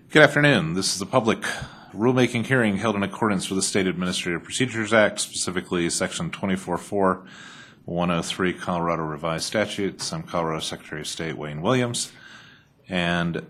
Good afternoon. This is a public rulemaking hearing held in accordance with the State Administrative Procedures Act, specifically Section 244-103 Colorado Revised Statutes. I'm Colorado Secretary of State Wayne Williams, and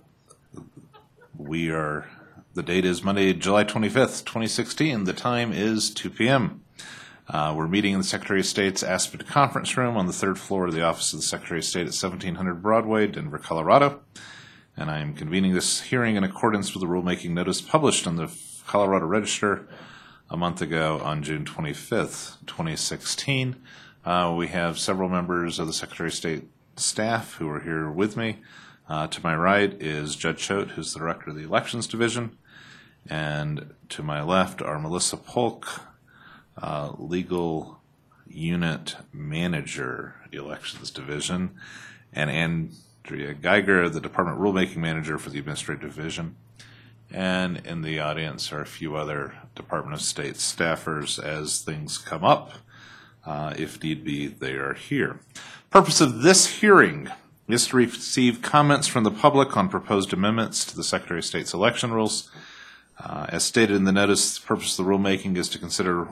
the date is Monday, July 25th, 2016. The time is 2 p.m. We're meeting in the Secretary of State's Aspen Conference Room on the third floor of the Office of the Secretary of State at 1700 Broadway, Denver, Colorado. And I am convening this hearing in accordance with the rulemaking notice published in the Colorado Register a month ago on June 25th, 2016. We have several members of the Secretary of State staff who are here with me. To my right is Judge Choate, who's the Director of the Elections Division. And to my left are Melissa Polk, Legal Unit Manager, Elections Division, and Andrea Geiger, the Department Rulemaking Manager for the Administrative Division. And in the audience are a few other Department of State staffers as things come up. If need be, they are here. Purpose of this hearing is to receive comments from the public on proposed amendments to the Secretary of State's election rules. As stated in the notice, the purpose of the rulemaking is to consider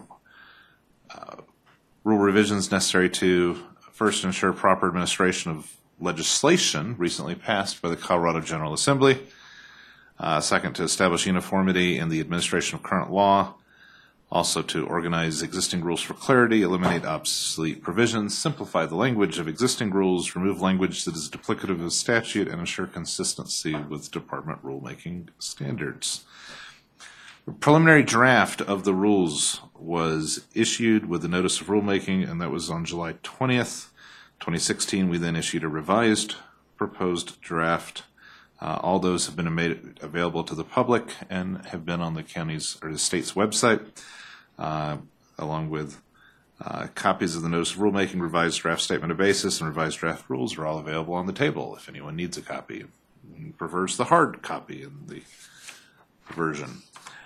rule revisions necessary to first ensure proper administration of legislation recently passed by the Colorado General Assembly. Second, to establish uniformity in the administration of current law. Also, to organize existing rules for clarity, eliminate obsolete provisions, simplify the language of existing rules, remove language that is duplicative of statute, and ensure consistency with department rulemaking standards. A preliminary draft of the rules was issued with the notice of rulemaking, and that was on July 20th. 2016, we then issued a revised proposed draft. All those have been made available to the public and have been on the county's or the state's website, along with copies of the notice of rulemaking, revised draft statement of basis, and revised draft rules are all available on the table if anyone needs a copy and prefers the hard copy in the version.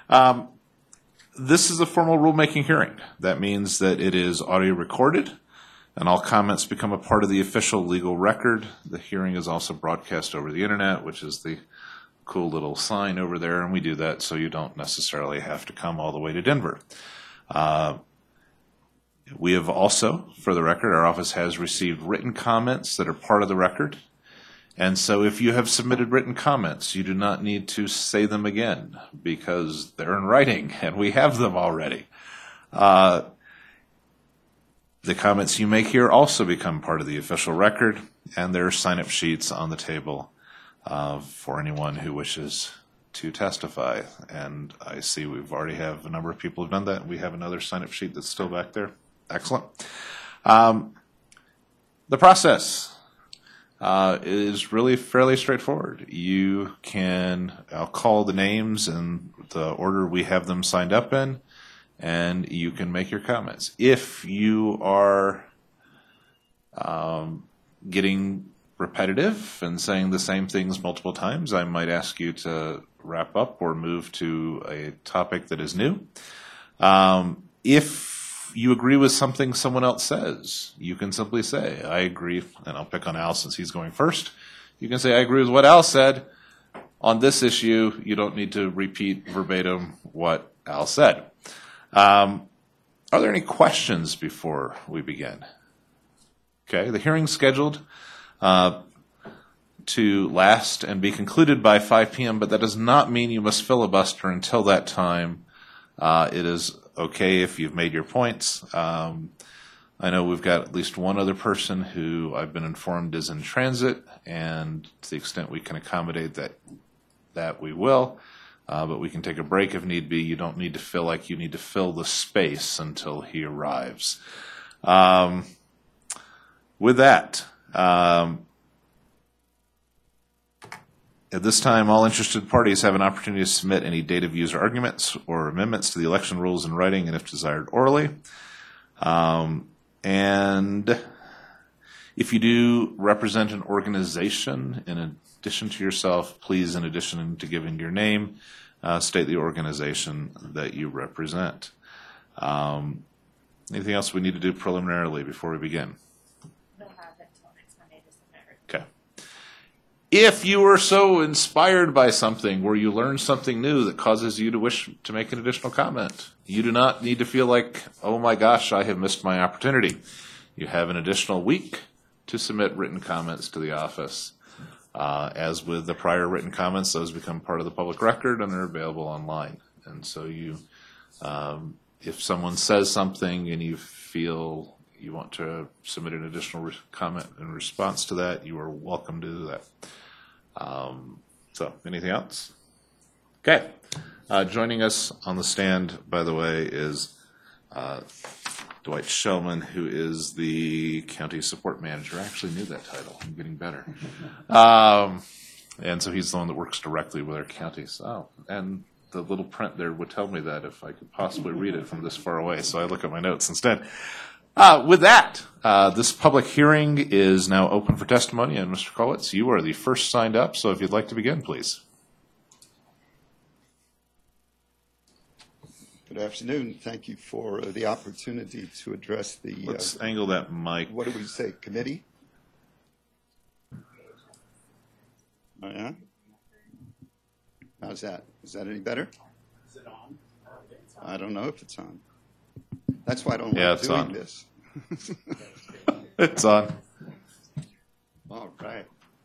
This is a formal rulemaking hearing. That means that it is audio recorded, and all comments become a part of the official legal record. The hearing is also broadcast over the internet, which is the cool little sign over there, and we do that so you don't necessarily have to come all the way to Denver. We have also, for the record, our office has received written comments that are part of the record. And so if you have submitted written comments, you do not need to say them again because they're in writing and we have them already. The comments you make here also become part of the official record, and there are sign-up sheets on the table for anyone who wishes to testify. And I see we've already have a number of people who've done that. We have another sign-up sheet that's still back there. Excellent. The process is really fairly straightforward. I'll call the names in the order we have them signed up in, and you can make your comments. If you are getting repetitive and saying the same things multiple times, I might ask you to wrap up or move to a topic that is new. If you agree with something someone else says, you can simply say, I agree, and I'll pick on Al since he's going first. You can say, I agree with what Al said. On this issue, you don't need to repeat verbatim what Al said. Are there any questions before we begin? Okay, the hearing's scheduled to last and be concluded by 5 p.m., but that does not mean you must filibuster until that time. It is okay if you've made your points. I know we've got at least one other person who I've been informed is in transit, and to the extent we can accommodate that we will. But we can take a break if need be. You don't need to feel like you need to fill the space until he arrives. With that, at this time, all interested parties have an opportunity to submit any data views or arguments or amendments to the election rules in writing and, if desired, orally. And if you do represent an organization, in addition to yourself, please, in addition to giving your name, state the organization that you represent. Anything else we need to do preliminarily before we begin? They'll have it until next Monday to submit. Okay. If you are so inspired by something where you learn something new that causes you to wish to make an additional comment, you do not need to feel like, oh my gosh, I have missed my opportunity. You have an additional week to submit written comments to the office. As with the prior written comments, those become part of the public record and are available online. And so you, if someone says something and you feel you want to submit an additional comment in response to that, you are welcome to do that. So anything else? Okay. Joining us on the stand, by the way, is Dwight Shellman, who is the county support manager. I actually knew that title. I'm getting better. And so he's the one that works directly with our counties. Oh, and the little print there would tell me that if I could possibly read it from this far away, so I look at my notes instead. With that, this public hearing is now open for testimony, and Mr. Kolwitz, you are the first signed up, so if you'd like to begin, please. Good afternoon. Thank you for the opportunity to address the... Let's angle that mic. What do we say, committee? Oh, yeah? How's that? Is that any better? Is it on? I don't know if it's on. That's why I don't Yeah, like it's doing on. this. It's on. All right.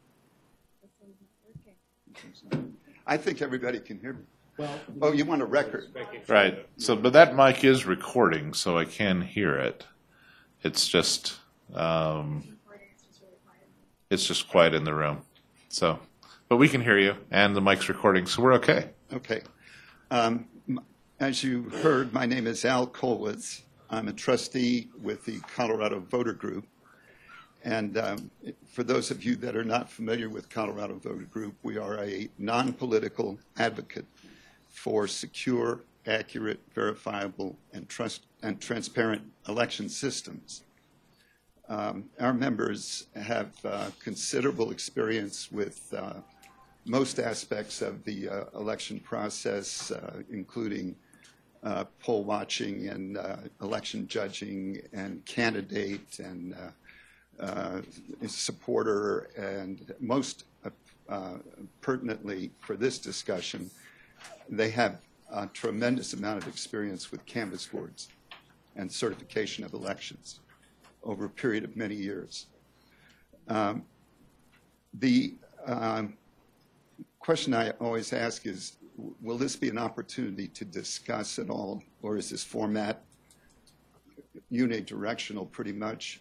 I think everybody can hear me. Well, Oh, you want a record? Right. So, but that mic is recording, so I can hear it. It's just quiet in the room. So, but we can hear you, and the mic's recording, so we're okay. Okay. As you heard, my name is Al Kolwitz. I'm a trustee with the Colorado Voter Group. And for those of you that are not familiar with Colorado Voter Group, we are a non-political advocate for secure, accurate, verifiable, and transparent election systems. Our members have considerable experience with most aspects of the election process, including poll watching and election judging and candidate and supporter, and most pertinently for this discussion, they have a tremendous amount of experience with canvass boards and certification of elections over a period of many years. The question I always ask is, will this be an opportunity to discuss at all, or is this format unidirectional pretty much?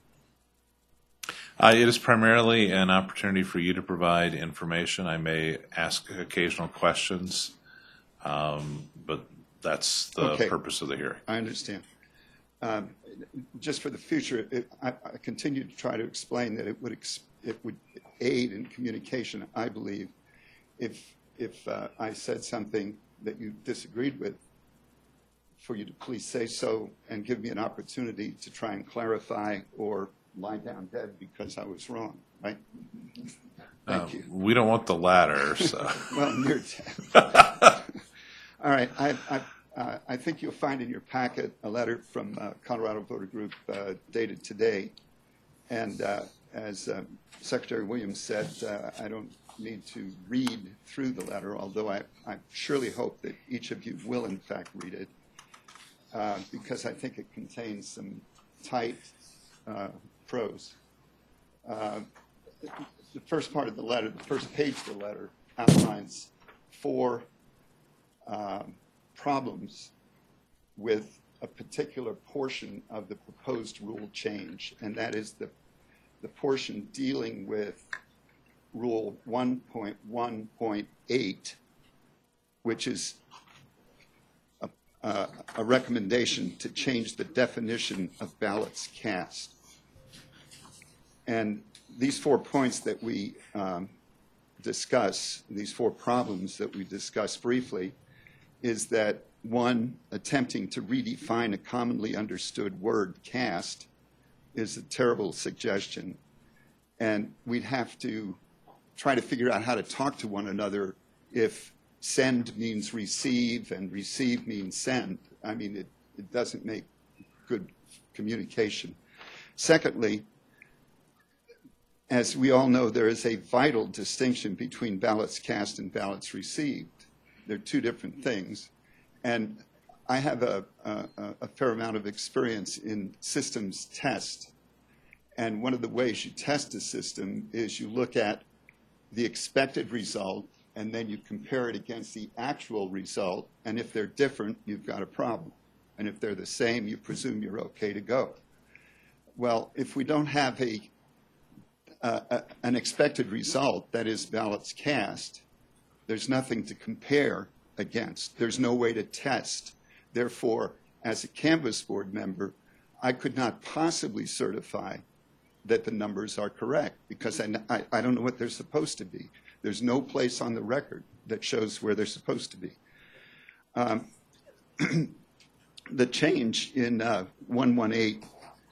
It is primarily an opportunity for you to provide information. I may ask occasional questions, but that's the purpose of the hearing. I understand. Just for the future, I continue to try to explain that it would aid in communication, I believe, if I said something that you disagreed with, for you to please say so and give me an opportunity to try and clarify or lie down dead because I was wrong, right? Thank you. We don't want the latter, so. Well, near dead. All right. I think you'll find in your packet a letter from Colorado Voter Group dated today. And as Secretary Williams said, I don't need to read through the letter, although I surely hope that each of you will, in fact, read it, because I think it contains some tight prose. The first part of the letter, the first page of the letter, outlines 4 problems with a particular portion of the proposed rule change, and that is the portion dealing with Rule 1.1.8, which is a recommendation to change the definition of ballots cast. And these 4 points that we discuss, these 4 problems that we discuss briefly, is that 1, attempting to redefine a commonly understood word, cast, is a terrible suggestion. And we'd have to try to figure out how to talk to one another if send means receive and receive means send. I mean, it doesn't make good communication. Secondly, as we all know, there is a vital distinction between ballots cast and ballots received. They're two different things. And I have a fair amount of experience in systems test. And one of the ways you test a system is you look at the expected result, and then you compare it against the actual result. And if they're different, you've got a problem. And if they're the same, you presume you're okay to go. Well, if we don't have an expected result, that is ballots cast, there's nothing to compare against. There's no way to test. Therefore, as a Canvass Board member, I could not possibly certify that the numbers are correct because I don't know what they're supposed to be. There's no place on the record that shows where they're supposed to be. The change in 118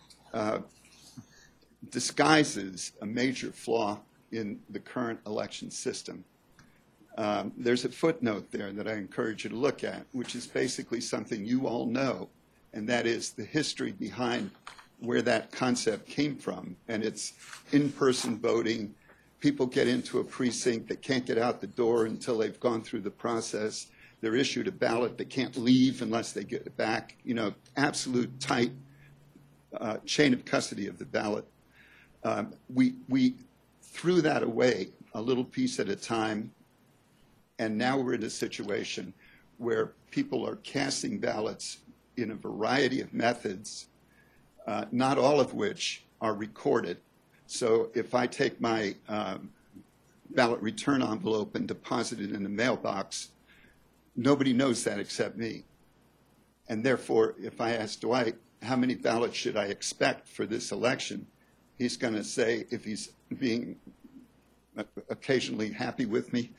disguises a major flaw in the current election system. There's a footnote there that I encourage you to look at, which is basically something you all know, and that is the history behind where that concept came from. And it's in-person voting. People get into a precinct, they can't get out the door until they've gone through the process. They're issued a ballot, they can't leave unless they get it back. You know, absolute tight chain of custody of the ballot. We threw that away a little piece at a time, and now we're in a situation where people are casting ballots in a variety of methods, not all of which are recorded. So if I take my ballot return envelope and deposit it in the mailbox, nobody knows that except me. And therefore, if I ask Dwight, how many ballots should I expect for this election, he's going to say, if he's being occasionally happy with me,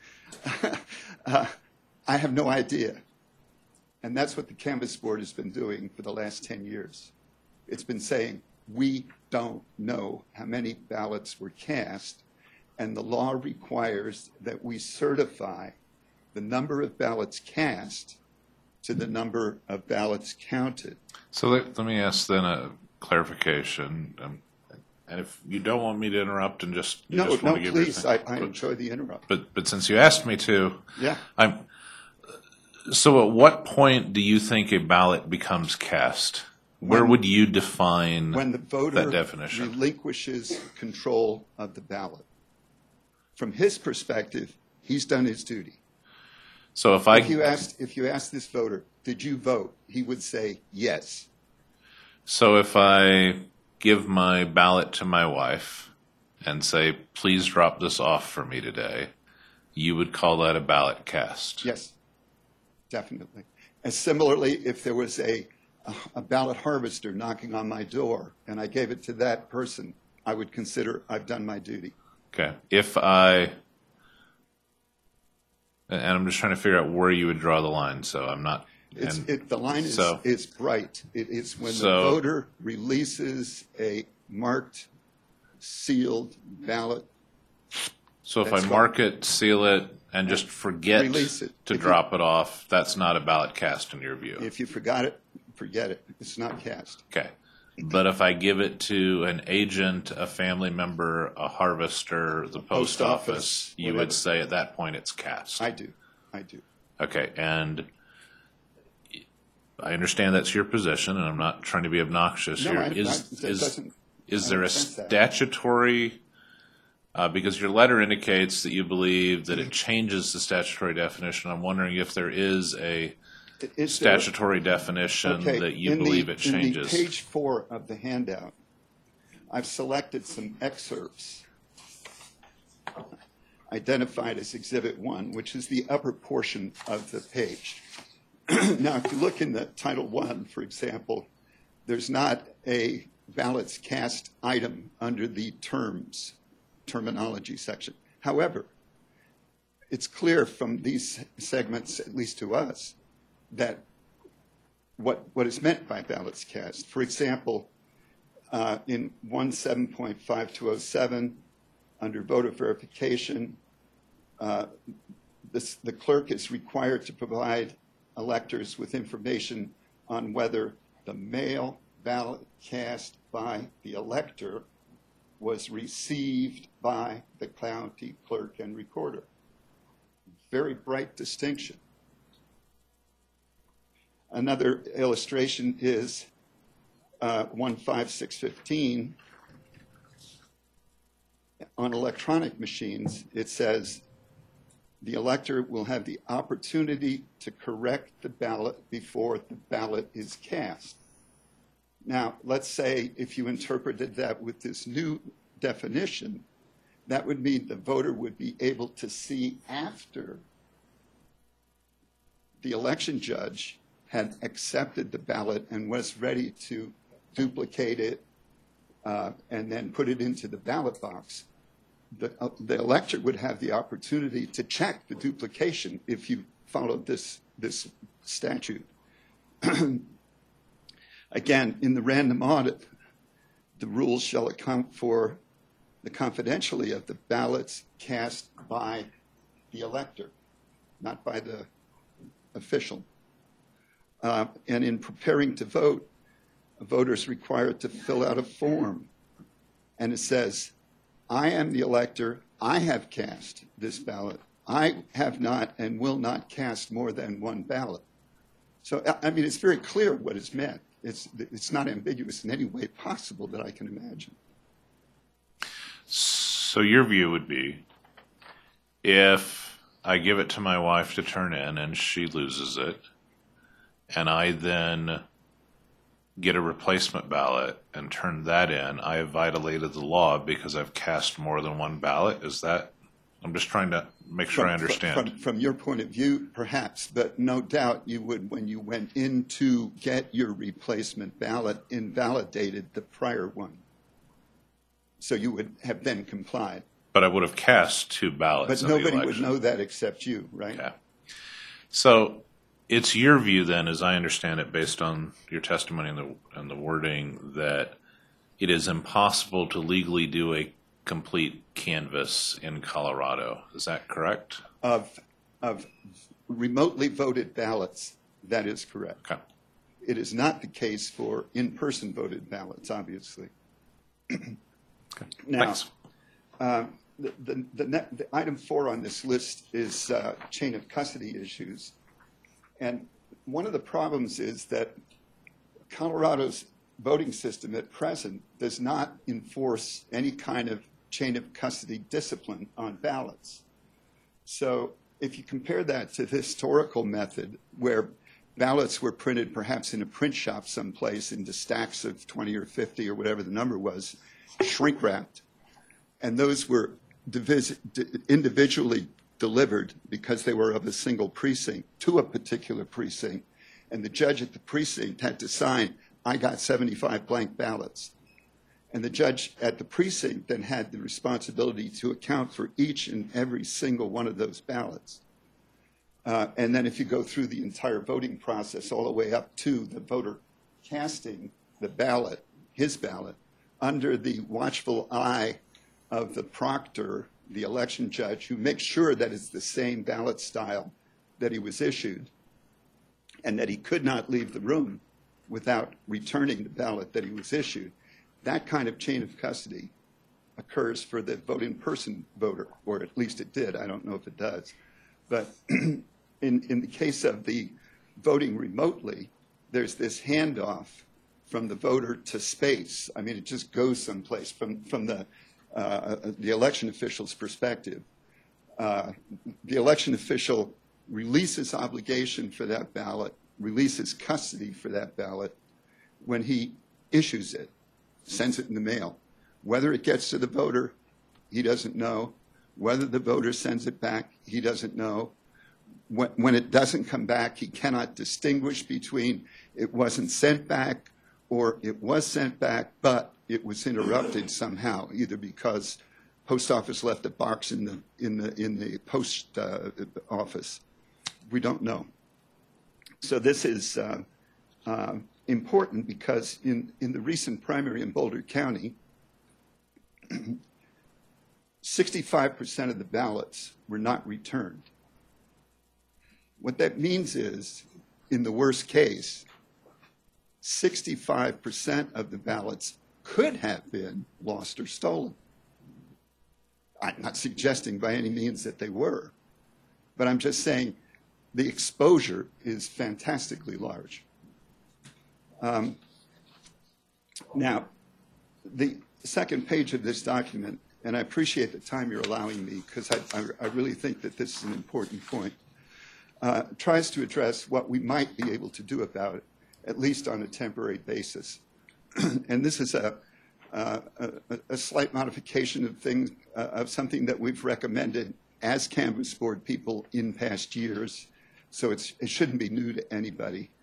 I have no idea. And that's what the Canvass Board has been doing for the last 10 years. It's been saying, we don't know how many ballots were cast, and the law requires that we certify the number of ballots cast to the number of ballots counted. So let me ask then a clarification. And if you don't want me to interrupt and just No, just want no, to give please. your I enjoy the interrupt. But since you asked me to, Yeah. So at what point do you think a ballot becomes cast? Where would you define When the voter that definition? relinquishes control of the ballot. From his perspective, he's done his duty. So if If you asked this voter, did you vote? He would say yes. So if I give my ballot to my wife and say, please drop this off for me today, you would call that a ballot cast? Yes, definitely. And similarly, if there was a ballot harvester knocking on my door and I gave it to that person, I would consider I've done my duty. Okay. And I'm just trying to figure out where you would draw the line, so I'm not. The line is bright. It is when the voter releases a marked, sealed ballot. So if I mark it, seal it, and just forget to drop it off, that's not a ballot cast in your view? If you forgot it, forget it. It's not cast. Okay. But if I give it to an agent, a family member, a harvester, the post office, you would say at that point it's cast? I do. Okay. And I understand that's your position, and I'm not trying to be obnoxious here. Is there a statutory, because your letter indicates that you believe that it changes the statutory definition. I'm wondering if there is a statutory definition that you believe it changes. In the page 4 of the handout, I've selected some excerpts identified as Exhibit 1, which is the upper portion of the page. Now, if you look in the Title 1, for example, there's not a ballots cast item under the terminology section. However, it's clear from these segments, at least to us, that what is meant by ballots cast. For example, in 17.5207, under voter verification, the clerk is required to provide electors with information on whether the mail ballot cast by the elector was received by the county clerk and recorder. Very bright distinction. Another illustration is 15615. On electronic machines, it says the elector will have the opportunity to correct the ballot before the ballot is cast. Now, let's say if you interpreted that with this new definition, that would mean the voter would be able to see after the election judge had accepted the ballot and was ready to duplicate it and then put it into the ballot box. The elector would have the opportunity to check the duplication if you followed this statute. Again, in the random audit, the rules shall account for the confidentiality of the ballots cast by the elector, not by the official. And in preparing to vote, a voter is required to fill out a form. And it says, I am the elector, I have cast this ballot. I have not and will not cast more than one ballot. So, I mean, it's very clear what is meant. It's not ambiguous in any way possible that I can imagine. So your view would be, if I give it to my wife to turn in and she loses it, and I then get a replacement ballot and turn that in, I have violated the law because I've cast more than one ballot? Is that, I'm just trying to make sure I understand. From your point of view, perhaps, but no doubt you would, when you went in to get your replacement ballot, invalidated the prior one. So you would have then complied. But I would have cast two ballots. But nobody would know that except you, right? Okay. So it's your view then, as I understand it, based on your testimony and the wording, that it is impossible to legally do a complete canvass in Colorado. Is that correct? Of remotely voted ballots, that is correct. Okay. It is not the case for in-person voted ballots, obviously. Okay. Now, Thanks. the item 4 on this list is chain of custody issues. And one of the problems is that Colorado's voting system at present does not enforce any kind of chain of custody discipline on ballots. So if you compare that to the historical method where ballots were printed perhaps in a print shop someplace into stacks of 20 or 50 or whatever the number was, shrink wrapped, and those were individually delivered because they were of a single precinct to a particular precinct, and the judge at the precinct had to sign, I got 75 blank ballots. And the judge at the precinct then had the responsibility to account for each and every single one of those ballots. And then if you go through the entire voting process all the way up to the voter casting the ballot, his ballot, under the watchful eye of the proctor, the election judge, who makes sure that it's the same ballot style that he was issued, and that he could not leave the room without returning the ballot that he was issued. That kind of chain of custody occurs for the vote-in-person voter, or at least it did. I don't know if it does. But in the case of the voting remotely, there's this handoff from the voter to space. I mean, it just goes someplace from the election official's perspective. The election official releases obligation for that ballot, releases custody for that ballot when he issues it, sends it in the mail. Whether it gets to the voter, he doesn't know. Whether the voter sends it back, he doesn't know. When it doesn't come back, he cannot distinguish between it wasn't sent back or it was sent back, but it was interrupted somehow, either because post office left a box in the post office. We don't know. So this is important because in the recent primary in Boulder County, 65% of the ballots were not returned. What that means is, in the worst case, 65% of the ballots could have been lost or stolen. I'm not suggesting by any means that they were, but I'm just saying the exposure is fantastically large. Now, the second page of this document, and I appreciate the time you're allowing me because I really think that this is an important point, tries to address what we might be able to do about it, at least on a temporary basis. And this is a slight modification of something that we've recommended as Canvas Board people in past years, so it shouldn't be new to anybody.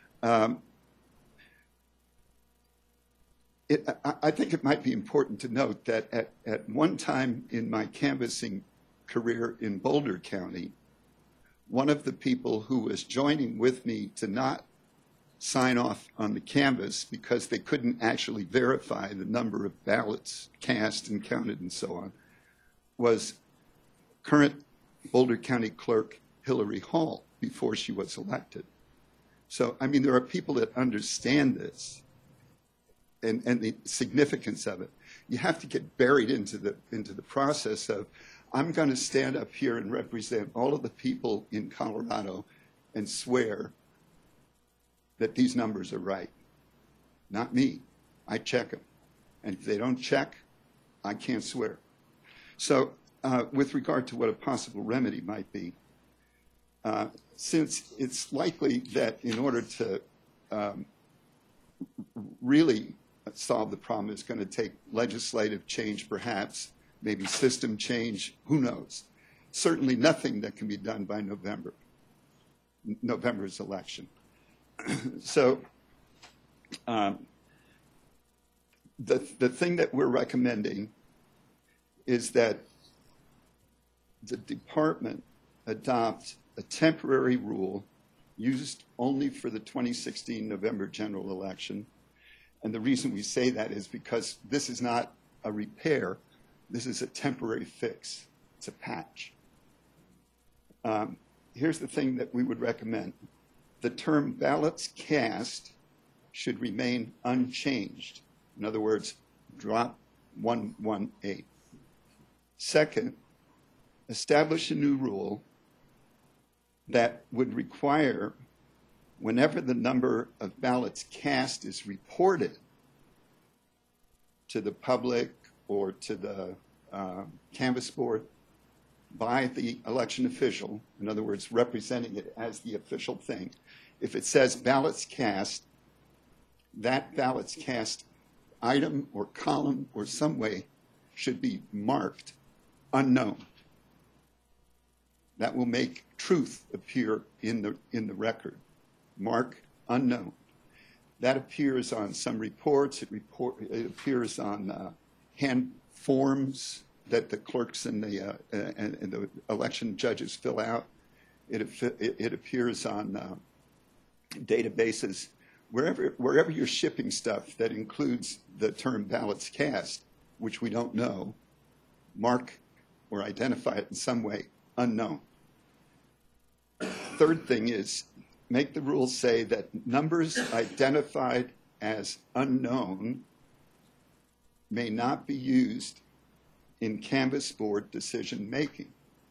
I think it might be important to note that at one time in my canvassing career in Boulder County, one of the people who was joining with me to not sign off on the canvas because they couldn't actually verify the number of ballots cast and counted and so on was current Boulder County Clerk Hillary Hall before she was elected. So, I mean, there are people that understand this and the significance of it. You have to get buried into the process of, I'm going to stand up here and represent all of the people in Colorado and swear that these numbers are right. Not me. I check them. And if they don't check, I can't swear. So with regard to what a possible remedy might be, since it's likely that in order to really solve the problem, it's going to take legislative change, perhaps, maybe system change, who knows. Certainly nothing that can be done by November's election. So the thing that we're recommending is that the department adopt a temporary rule used only for the 2016 November general election. And the reason we say that is because this is not a repair. This is a temporary fix. It's a patch. Here's the thing that we would recommend. The term ballots cast should remain unchanged. In other words, drop 118. Second, establish a new rule that would require, whenever the number of ballots cast is reported to the public or to the canvas board by the election official, in other words, representing it as the official thing, if it says ballots cast, that ballots cast item or column or some way should be marked unknown. That will make truth appear in the record. Mark unknown. That appears on some reports. It appears on hand forms that the clerks and the election judges fill out. It appears on databases. Wherever you're shipping stuff that includes the term ballots cast, which we don't know, mark or identify it in some way unknown. Third thing is, make the rules say that numbers identified as unknown may not be used in canvas board decision making.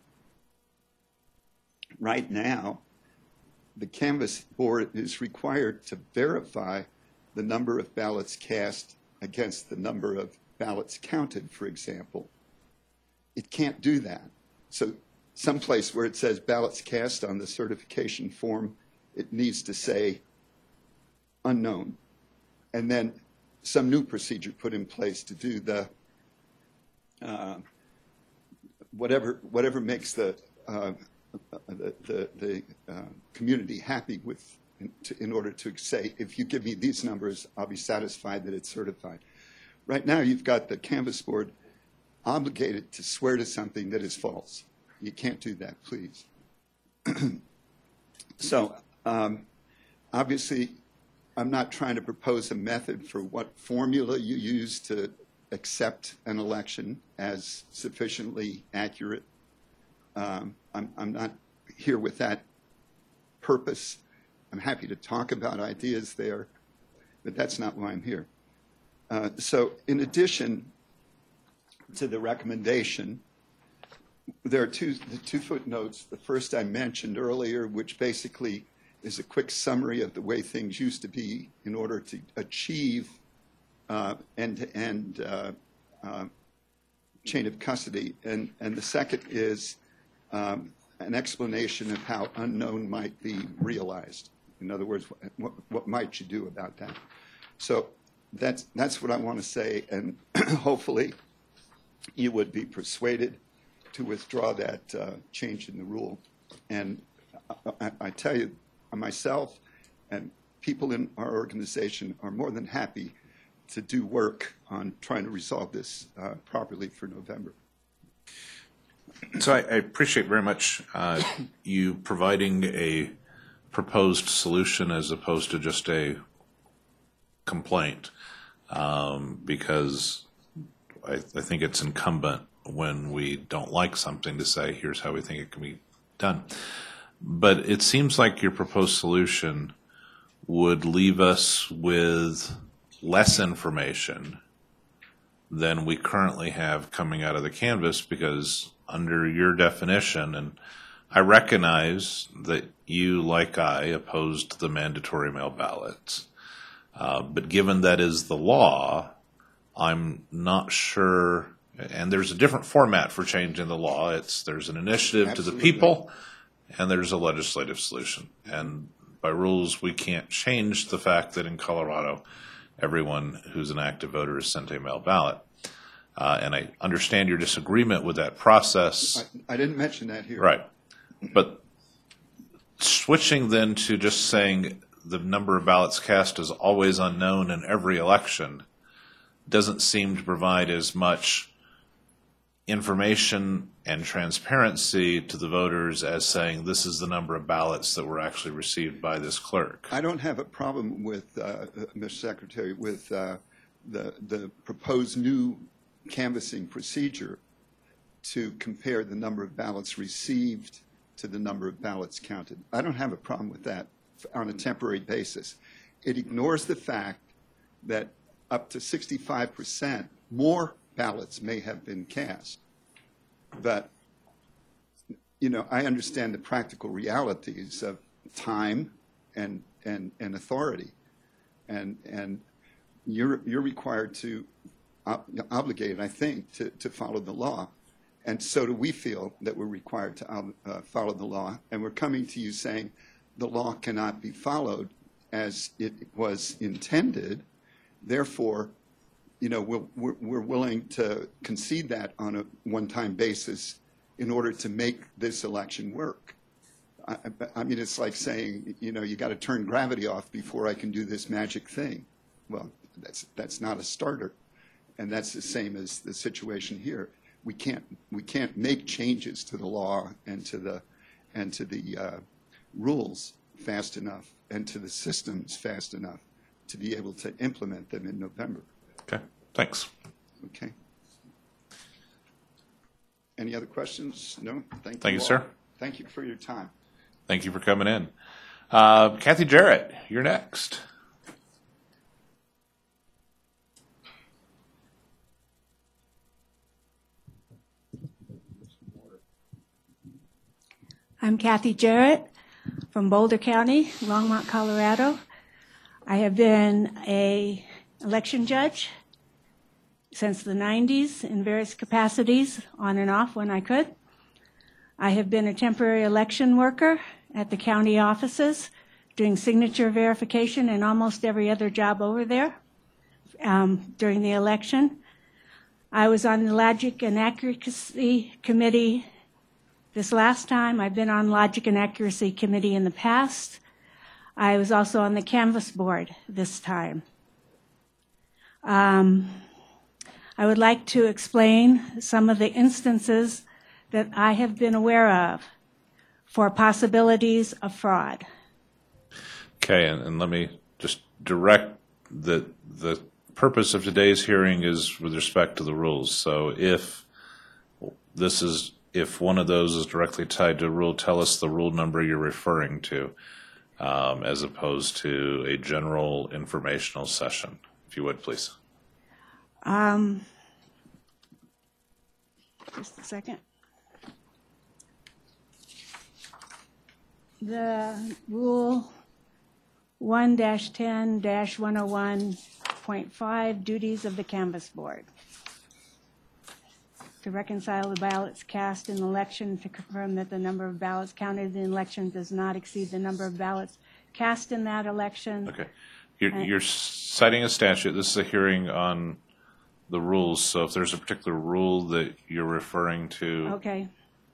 Right now, the canvas board is required to verify the number of ballots cast against the number of ballots counted, for example. It can't do that. So someplace where it says ballots cast on the certification form, it needs to say unknown. And then some new procedure put in place to do the whatever makes the community happy with, in order to say, if you give me these numbers, I'll be satisfied that it's certified. Right now, you've got the canvas board obligated to swear to something that is false. You can't do that, please. So, obviously, I'm not trying to propose a method for what formula you use to accept an election as sufficiently accurate. I'm not here with that purpose. I'm happy to talk about ideas there, but that's not why I'm here. So in addition to the recommendation, there are the two footnotes. The first I mentioned earlier, which basically is a quick summary of the way things used to be in order to achieve end-to-end chain of custody. And the second is an explanation of how unknown might be realized. In other words, what might you do about that? So that's what I want to say, and hopefully you would be persuaded to withdraw that change in the rule. And I tell you, myself and people in our organization are more than happy to do work on trying to resolve this properly for November. So I appreciate very much you providing a proposed solution as opposed to just a complaint, because I think it's incumbent when we don't like something to say, here's how we think it can be done. But it seems like your proposed solution would leave us with less information than we currently have coming out of the canvas, because under your definition, and I recognize that you, like I, opposed the mandatory mail ballots, but given that is the law, I'm not sure, and there's a different format for changing the law. There's an initiative Absolutely. to the people, and there's a legislative solution. And by rules, we can't change the fact that in Colorado, everyone who's an active voter is sent a mail ballot. And I understand your disagreement with that process. I didn't mention that here. Right. But switching then to just saying the number of ballots cast is always unknown in every election doesn't seem to provide as much information and transparency to the voters as saying this is the number of ballots that were actually received by this clerk. I don't have a problem with, Mr. Secretary, with the proposed new canvassing procedure to compare the number of ballots received to the number of ballots counted. I don't have a problem with that on a temporary basis. It ignores the fact that up to 65% more ballots may have been cast. But, you know, I understand the practical realities of time and authority. And you're required to obligated, I think, to follow the law. And so do we feel that we're required to follow the law. And we're coming to you saying the law cannot be followed as it was intended. Therefore, you know, we're willing to concede that on a one-time basis in order to make this election work. I mean, it's like saying, you know, you got to turn gravity off before I can do this magic thing. Well, that's not a starter. And that's the same as the situation here. We can't make changes to the law and to the rules fast enough and to the systems fast enough to be able to implement them in November. Okay, thanks. Okay. Any other questions? No? Thank you, all. sir. Thank you for your time. Thank you for coming in. Kathy Jarrett, you're next. I'm Kathy Jarrett from Boulder County, Longmont, Colorado. I have been an election judge since the 90s in various capacities, on and off when I could. I have been a temporary election worker at the county offices, doing signature verification and almost every other job over there during the election. I was on the Logic and Accuracy Committee this last time. I've been on Logic and Accuracy Committee in the past. I was also on the Canvas Board this time. I would like to explain some of the instances that I have been aware of for possibilities of fraud. Okay, and let me just direct that the purpose of today's hearing is with respect to the rules. So if one of those is directly tied to a rule, tell us the rule number you're referring to, as opposed to a general informational session, if you would, please. Just a second. The Rule 1-10-101.5, duties of the canvass board. To reconcile the ballots cast in the election, to confirm that the number of ballots counted in the election does not exceed the number of ballots cast in that election. Okay. You're citing a statute. This is a hearing on the rules, so if there's a particular rule that you're referring to, Okay.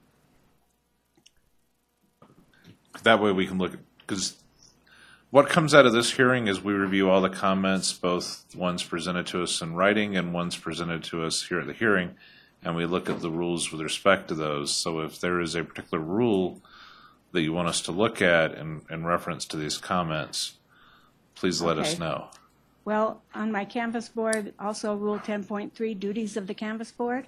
that way we can look, because what comes out of this hearing is we review all the comments, both ones presented to us in writing and ones presented to us here at the hearing, and we look at the rules with respect to those. So if there is a particular rule that you want us to look at in reference to these comments, please let us Okay. know. Well, on my canvas board, also Rule 10.3, duties of the canvas board.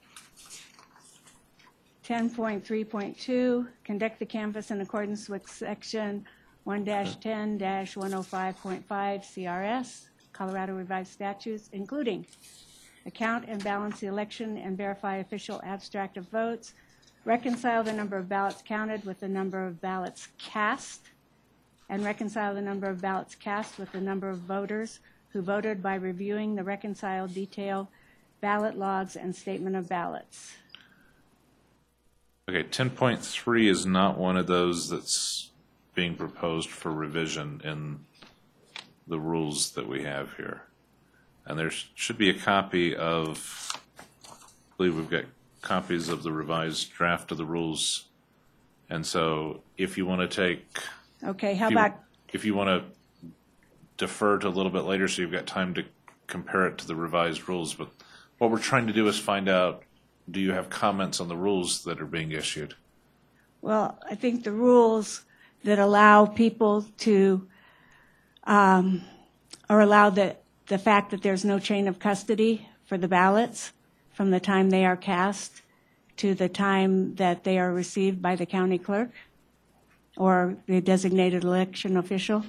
10.3.2, conduct the canvass in accordance with Section 1-10-105.5 CRS, Colorado Revised Statutes, including account and balance the election and verify official abstract of votes, reconcile the number of ballots counted with the number of ballots cast, and reconcile the number of ballots cast with the number of voters who voted by reviewing the reconciled detailed ballot logs and statement of ballots. Okay, 10.3 is not one of those that's being proposed for revision in the rules that we have here. And there should be a copy of, I believe we've got copies of the revised draft of the rules. And so if you want to take, Okay, how about, if you want to defer to a little bit later so you've got time to compare it to the revised rules, but what we're trying to do is find out, do you have comments on the rules that are being issued? well, I think the rules that allow people to, or allow the fact that there's no chain of custody for the ballots from the time they are cast to the time that they are received by the county clerk or the designated election official.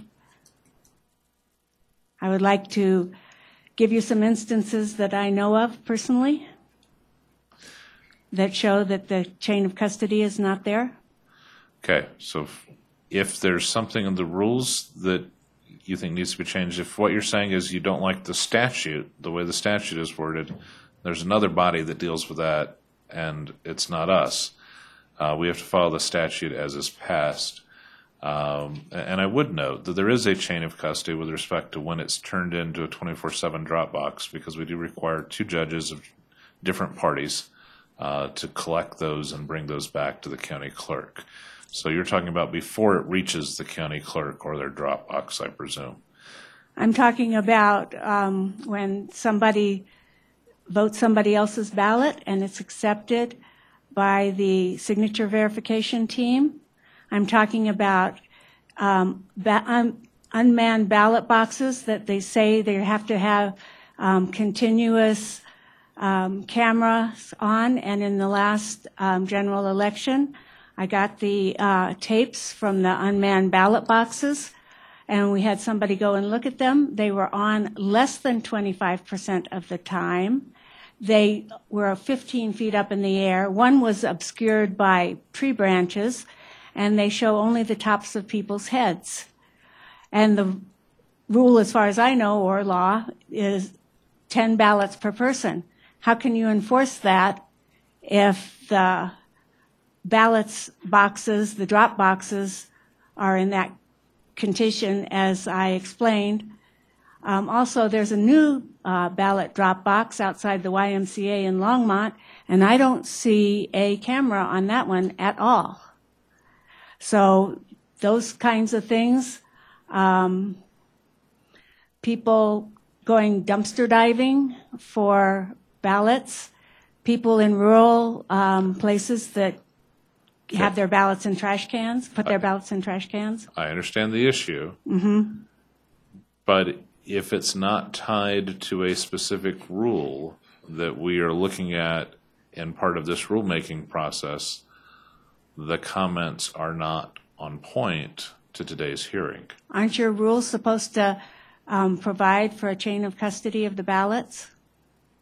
I would like to give you some instances that I know of personally that show that the chain of custody is not there. Okay, so if there's something in the rules that you think needs to be changed, if what you're saying is you don't like the statute, the way the statute is worded, there's another body that deals with that, and it's not us. We have to follow the statute as is passed. And I would note that there is a chain of custody with respect to when it's turned into a 24/7 drop box, because we do require two judges of different parties to collect those and bring those back to the county clerk. So you're talking about before it reaches the county clerk or their drop box, I presume. I'm talking about when somebody votes somebody else's ballot and it's accepted by the signature verification team. I'm talking about unmanned ballot boxes that they say they have to have continuous cameras on. And in the last general election, I got the tapes from the unmanned ballot boxes, and we had somebody go and look at them. They were on less than 25% of the time. They were 15 feet up in the air. One was obscured by tree branches, and they show only the tops of people's heads. And the rule, as far as I know, or law, is 10 ballots per person. How can you enforce that if the ballots boxes, the drop boxes, are in that condition as I explained? Also, there's a new ballot drop box outside the YMCA in Longmont, and I don't see a camera on that one at all. So those kinds of things, people going dumpster diving for ballots, people in rural places that have their ballots in trash cans, put their ballots in trash cans. I understand the issue. Mm-hmm. But if it's not tied to a specific rule that we are looking at in part of this rulemaking process, the comments are not on point to today's hearing. Aren't your rules supposed to provide for a chain of custody of the ballots?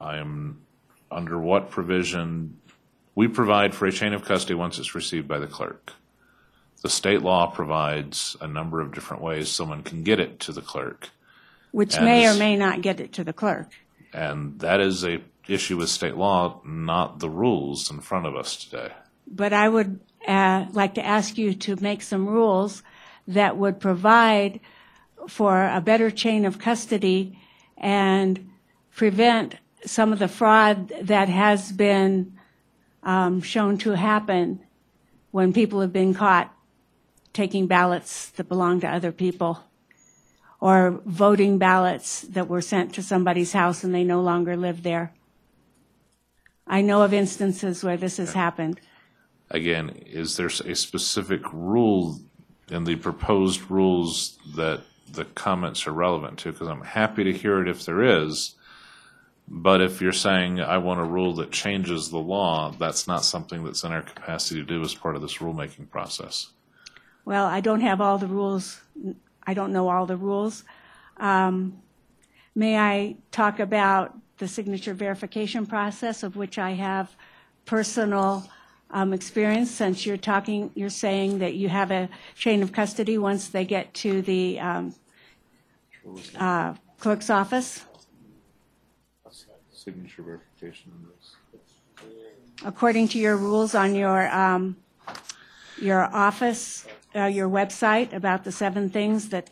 I am under what provision? We provide for a chain of custody once it's received by the clerk. The state law provides a number of different ways someone can get it to the clerk. Which And may or this- may not get it to the clerk. And that is a issue with state law, not the rules in front of us today. But I would like to ask you to make some rules that would provide for a better chain of custody and prevent some of the fraud that has been shown to happen when people have been caught taking ballots that belong to other people, or voting ballots that were sent to somebody's house and they no longer live there. I know of instances where this has happened. Again, is there a specific rule in the proposed rules that the comments are relevant to? Because I'm happy to hear it if there is, but if you're saying I want a rule that changes the law, that's not something that's in our capacity to do as part of this rulemaking process. Well, I don't have all the rules. I don't know all the rules. May I talk about the signature verification process, of which I have personal experience, since you're saying that you have a chain of custody once they get to the clerk's office? Signature verification. According to your rules on your office, your website, about the 7 things that,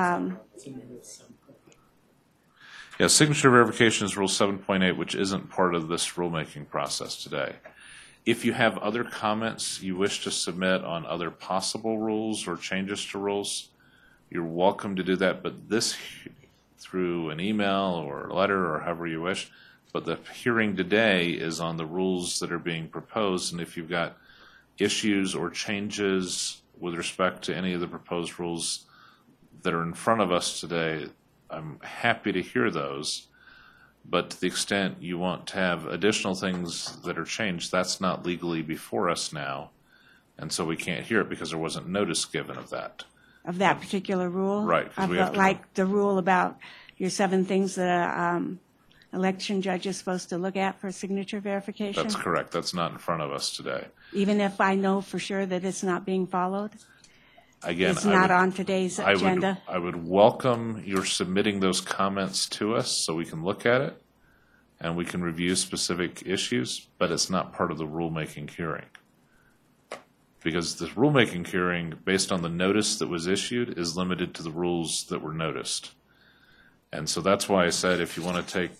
Yeah, signature verification is Rule 7.8, which isn't part of this rulemaking process today. If you have other comments you wish to submit on other possible rules or changes to rules, you're welcome to do that, but this through an email or a letter or however you wish. But the hearing today is on the rules that are being proposed, and if you've got issues or changes with respect to any of the proposed rules that are in front of us today, I'm happy to hear those. But to the extent you want to have additional things that are changed, that's not legally before us now. And so we can't hear it because there wasn't notice given of that. of that particular rule? Right, 'cause we have to- Like the rule about your 7 things that an election judge is supposed to look at for signature verification? That's correct. That's not in front of us today. Even if I know for sure that it's not being followed? Again, It's I not would- on today's agenda? I would welcome your submitting those comments to us so we can look at it and we can review specific issues, but it's not part of the rulemaking hearing. Because the rulemaking hearing, based on the notice that was issued, is limited to the rules that were noticed. And so that's why I said if you want to take,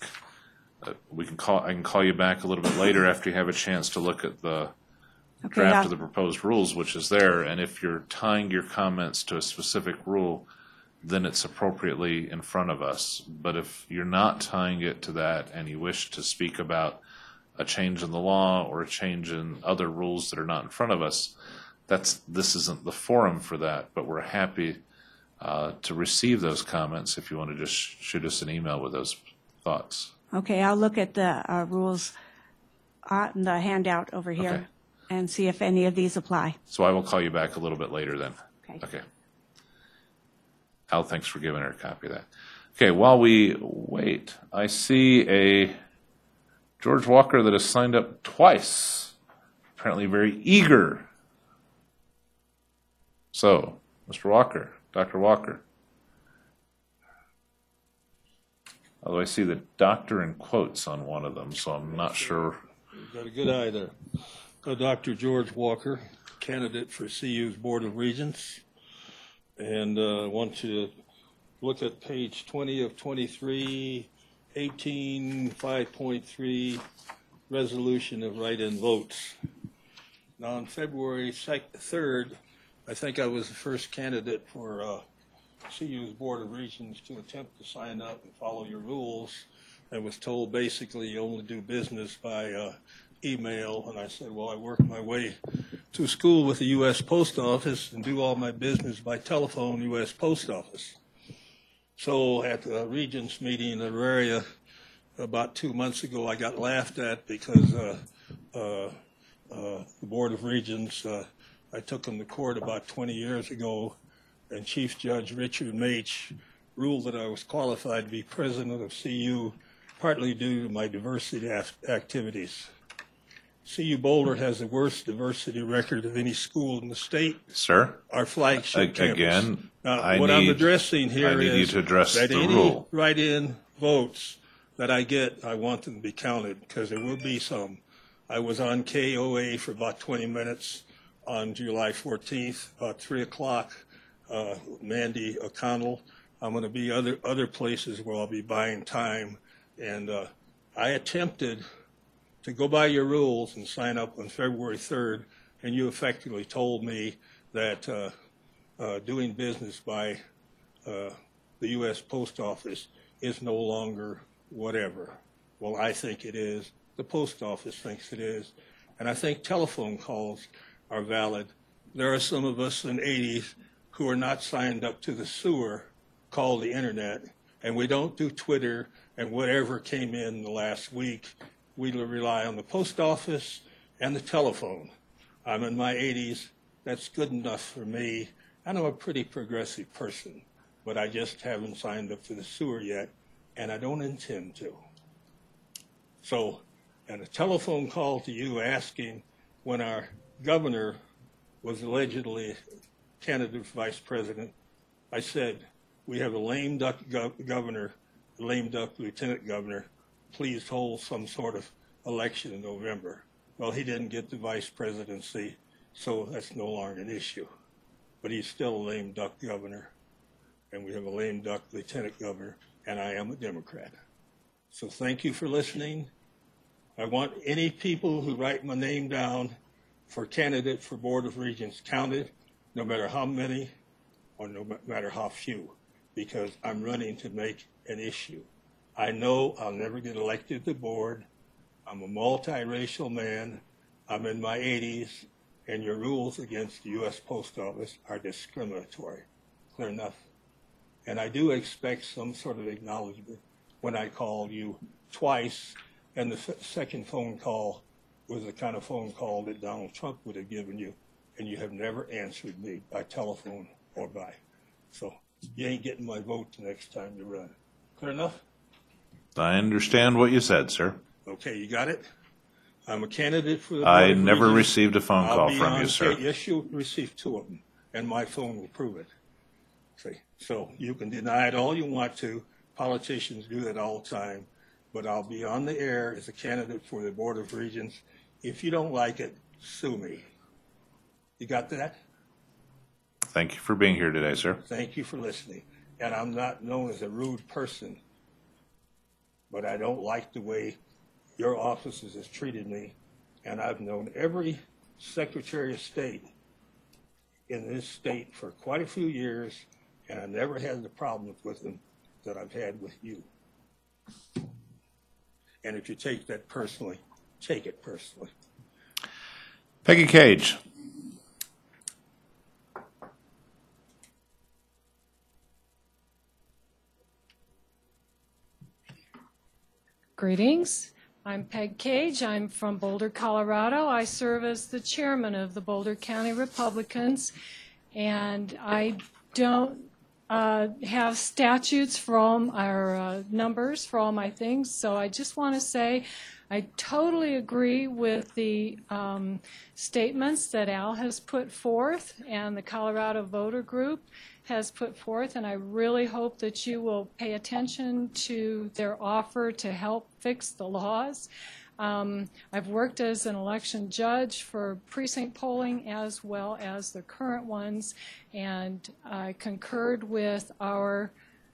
I can call you back a little bit later after you have a chance to look at the Okay, draft of the proposed rules, which is there, and if you're tying your comments to a specific rule, then it's appropriately in front of us. But if you're not tying it to that and you wish to speak about a change in the law or a change in other rules that are not in front of us, this isn't the forum for that, but we're happy to receive those comments if you want to just shoot us an email with those thoughts. Okay, I'll look at the rules on the handout over here Okay. and see if any of these apply. So I will call you back a little bit later then. Okay. Okay. Al, thanks for giving her a copy of that. Okay, while we wait, I see a George Walker that has signed up twice, apparently very eager. So, Mr. Walker, Dr. Walker. Although I see the doctor in quotes on one of them, so I'm not sure. Got a good eye there. Dr. George Walker, candidate for CU's Board of Regents. And I want you to look at page 20 of 23, 18, 5.3, resolution of write-in votes. Now, on February 3rd, I think I was the first candidate for CU's Board of Regents to attempt to sign up and follow your rules. I was told basically you only do business by email, and I said, well, I worked my way to school with the U.S. Post Office and do all my business by telephone, U.S. Post Office. So at the Regents meeting in Auraria about 2 months ago, I got laughed at because the Board of Regents, I took them to court about 20 years ago, and Chief Judge Richard Maich ruled that I was qualified to be president of CU partly due to my diversity activities. CU Boulder has the worst diversity record of any school in the state. Sir? Our flagship campus. Again, I what I'm need- addressing here I need you is to address that the any rule. write-in votes that I get, I want them to be counted, because there will be some. I was on KOA for about 20 minutes on July 14th, about 3 o'clock. Mandy O'Connell. I'm going to be other places where I'll be buying time. And I attempted to go by your rules and sign up on February 3rd, and you effectively told me that doing business by the U.S. Post Office is no longer whatever. Well, I think it is. The Post Office thinks it is. And I think telephone calls are valid. There are some of us in the 80s who are not signed up to the sewer called the internet, and we don't do Twitter and whatever came in the last week. We rely on the post office and the telephone. I'm in my 80s. That's good enough for me. And I'm a pretty progressive person, but I just haven't signed up for the sewer yet, and I don't intend to. So, and a telephone call to you asking when our governor was allegedly candidate for vice president, I said, we have a lame duck governor, a lame duck lieutenant governor. Please hold some sort of election in November. Well, he didn't get the vice presidency, so that's no longer an issue. But he's still a lame duck governor, and we have a lame duck lieutenant governor, and I am a Democrat. So thank you for listening. I want any people who write my name down for candidate for Board of Regents counted, no matter how many or no matter how few, because I'm running to make an issue. I know I'll never get elected to the board. I'm a multiracial man. I'm in my 80s, and your rules against the U.S. Post Office are discriminatory. Clear enough? And I do expect some sort of acknowledgement when I called you twice, and the second phone call was the kind of phone call that Donald Trump would have given you, and you have never answered me by telephone or by. So you ain't getting my vote the next time you run. Clear enough? I understand what you said, sir. Okay, you got it? I'm a candidate for the I Board of never Regents. received a phone I'll call be from on you, sir. Yes, you received 2 of them, and my phone will prove it. See, so you can deny it all you want to. Politicians do that all the time. But I'll be on the air as a candidate for the Board of Regents. If you don't like it, sue me. You got that? Thank you for being here today, sir. Thank you for listening. And I'm not known as a rude person, but I don't like the way your offices has treated me. And I've known every Secretary of State in this state for quite a few years, and I never had the problems with them that I've had with you. And if you take that personally, take it personally. Peggy Cage. Greetings. I'm Peg Cage. I'm from Boulder, Colorado. I serve as the chairman of the Boulder County Republicans, and I don't have statutes for all our numbers for all my things, so I just want to say I totally agree with the statements that Al has put forth and the Colorado Voter Group has put forth, and I really hope that you will pay attention to their offer to help fix the laws. I've worked as an election judge for precinct polling as well as the current ones, and I concurred with our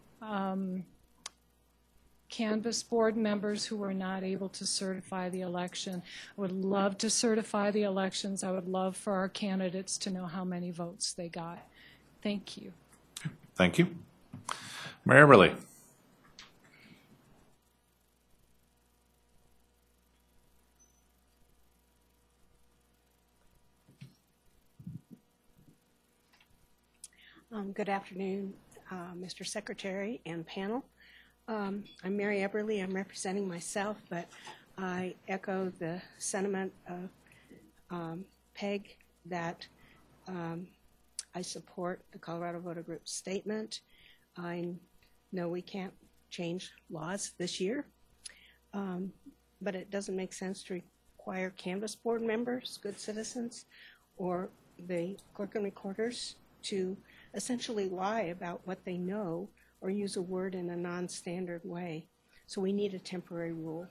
canvass board members who were not able to certify the election. I would love to certify the elections. I would love for our candidates to know how many votes they got. Thank you. Thank you. Mayor Eberly. Good afternoon, Mr. Secretary and panel. I'm Mary Eberly. I'm representing myself, but I echo the sentiment of Peg that I support the Colorado Voter Group's statement. I know we can't change laws this year, but it doesn't make sense to require canvass board members, good citizens, or the clerk and recorders to essentially lie about what they know or use a word in a non-standard way. So we need a temporary rule.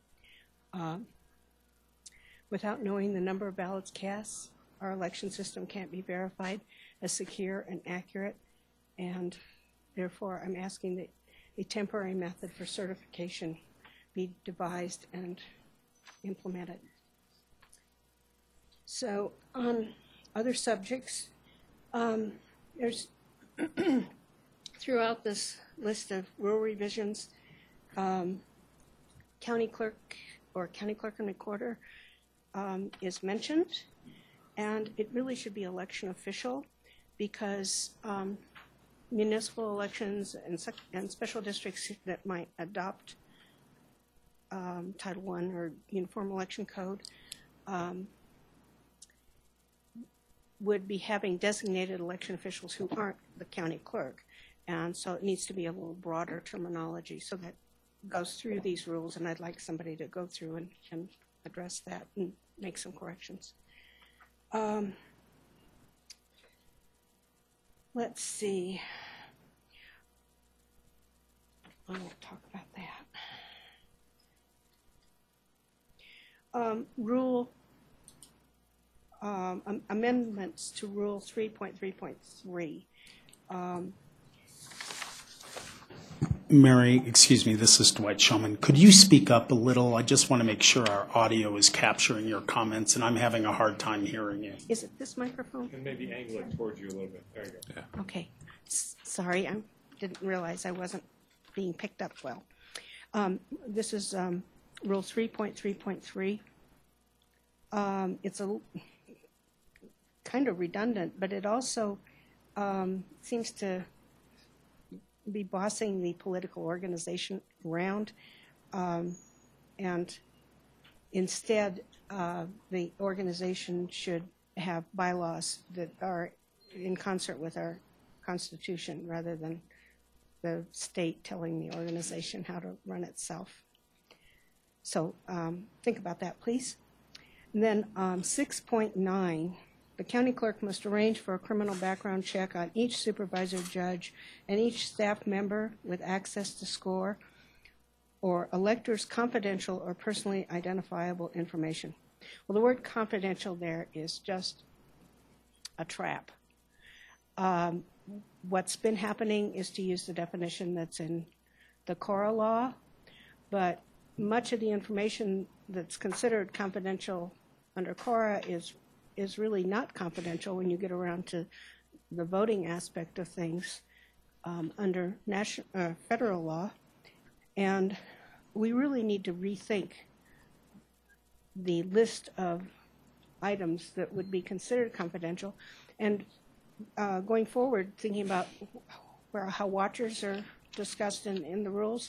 Without knowing the number of ballots cast, our election system can't be verified as secure and accurate, and therefore I'm asking that a temporary method for certification be devised and implemented. So on other subjects, there's throughout this list of rule revisions, county clerk or county clerk and recorder is mentioned, and it really should be election official, because municipal elections and special districts that might adopt Title I or Uniform Election Code would be having designated election officials who aren't the county clerk. And so it needs to be a little broader terminology, so that goes through these rules, and I'd like somebody to go through and address that and make some corrections. Let's see. I won't talk about that. Amendments to Rule 3.3.3. Mary, excuse me, this is Dwight Shulman. Could you speak up a little? I just want to make sure our audio is capturing your comments, and I'm having a hard time hearing you. Is it this microphone? And maybe angle it towards you a little bit. There you go. Yeah. Okay. Sorry, I didn't realize I wasn't being picked up well. This is Rule 3.3.3. It's a kind of redundant, but it also seems to be bossing the political organization around, and instead the organization should have bylaws that are in concert with our Constitution, rather than the state telling the organization how to run itself. So think about that, please. And then 6.9, the county clerk must arrange for a criminal background check on each supervisor, judge, and each staff member with access to SCORE or electors' confidential or personally identifiable information. Well, the word confidential there is just a trap. What's been happening is to use the definition that's in the CORA law, but much of the information that's considered confidential under CORA is really not confidential when you get around to the voting aspect of things under federal law. And we really need to rethink the list of items that would be considered confidential, and going forward, thinking about how watchers are discussed in the rules.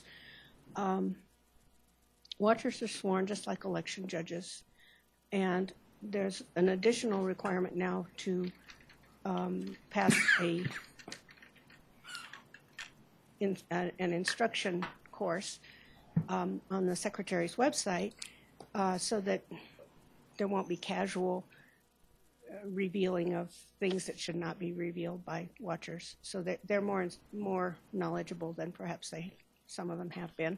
Watchers are sworn just like election judges, and there's an additional requirement now to pass an instruction course on the Secretary's website, so that there won't be casual revealing of things that should not be revealed by watchers, so that they're more knowledgeable than perhaps some of them have been.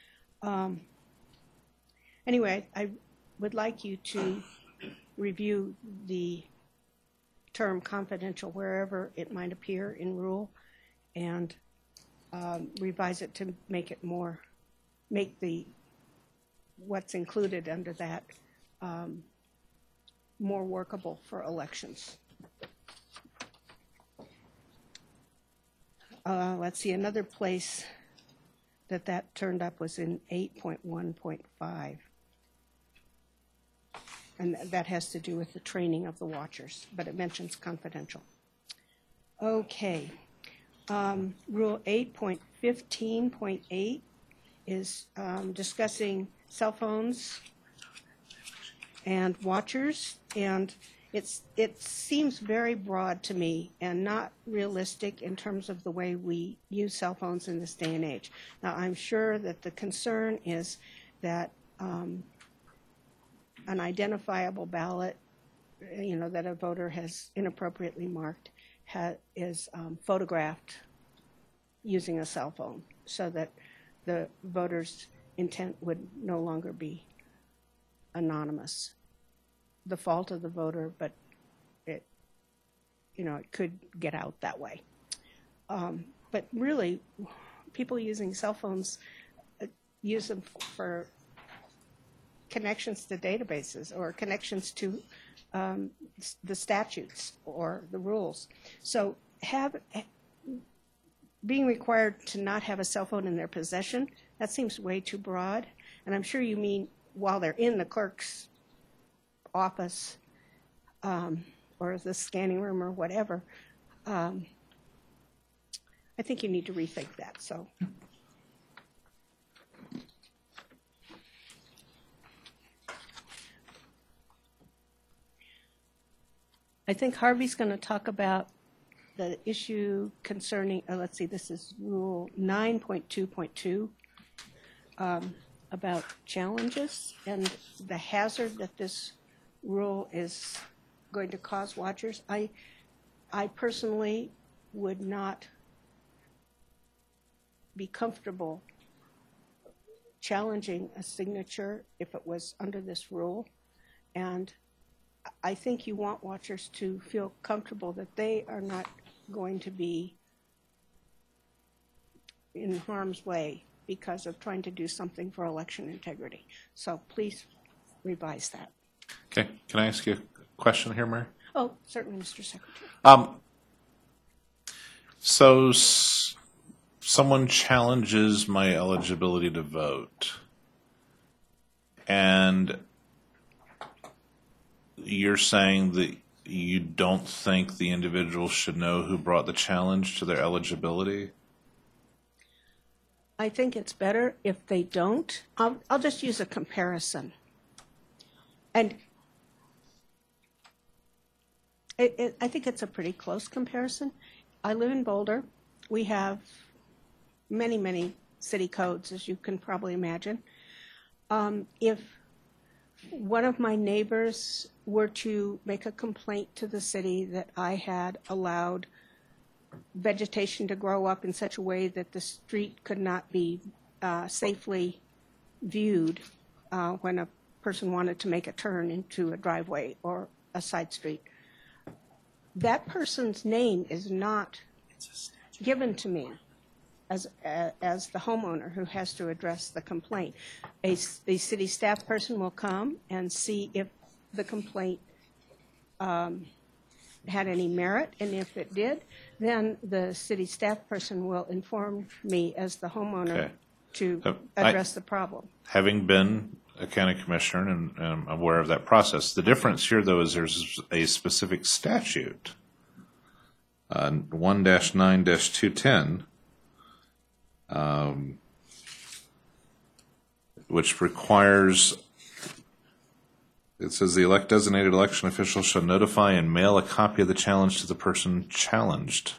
Anyway, I would like you to review the term confidential wherever it might appear in rule, and revise it to make what's included under that more workable for elections. Let's see, another place that turned up was in 8.1.5. And that has to do with the training of the watchers, but it mentions confidential. Okay. Rule 8.15.8 is discussing cell phones and watchers, and it seems very broad to me and not realistic in terms of the way we use cell phones in this day and age. Now, I'm sure that the concern is that an identifiable ballot, that a voter has inappropriately marked, is photographed using a cell phone, so that the voter's intent would no longer be anonymous. The fault of the voter, but it could get out that way. But really, people using cell phones use them for connections to databases or connections to the statutes or the rules. So being required to not have a cell phone in their possession, that seems way too broad. And I'm sure you mean while they're in the clerk's office or the scanning room or whatever. I think you need to rethink that. So. I think Harvey's going to talk about the issue concerning, let's see, this is Rule 9.2.2, about challenges and the hazard that this rule is going to cause watchers. I personally would not be comfortable challenging a signature if it was under this rule. And I think you want watchers to feel comfortable that they are not going to be in harm's way because of trying to do something for election integrity. So please revise that. Okay, can I ask you a question here, Mary? Oh, certainly, Mr. Secretary. So someone challenges my eligibility to vote, and you're saying that you don't think the individual should know who brought the challenge to their eligibility? I think it's better if they don't. I'll just use a comparison. And I think it's a pretty close comparison. I live in Boulder. We have many, many city codes, as you can probably imagine. If one of my neighbors were to make a complaint to the city that I had allowed vegetation to grow up in such a way that the street could not be safely viewed when a person wanted to make a turn into a driveway or a side street, that person's name is not given to me as the homeowner who has to address the complaint. A city staff person will come and see if the complaint had any merit, and if it did, then the city staff person will inform me as the homeowner Okay. to address the problem. Having been a county commissioner and I'm aware of that process, the difference here, though, is there's a specific statute, 1-9-210, which requires, it says the designated election official shall notify and mail a copy of the challenge to the person challenged.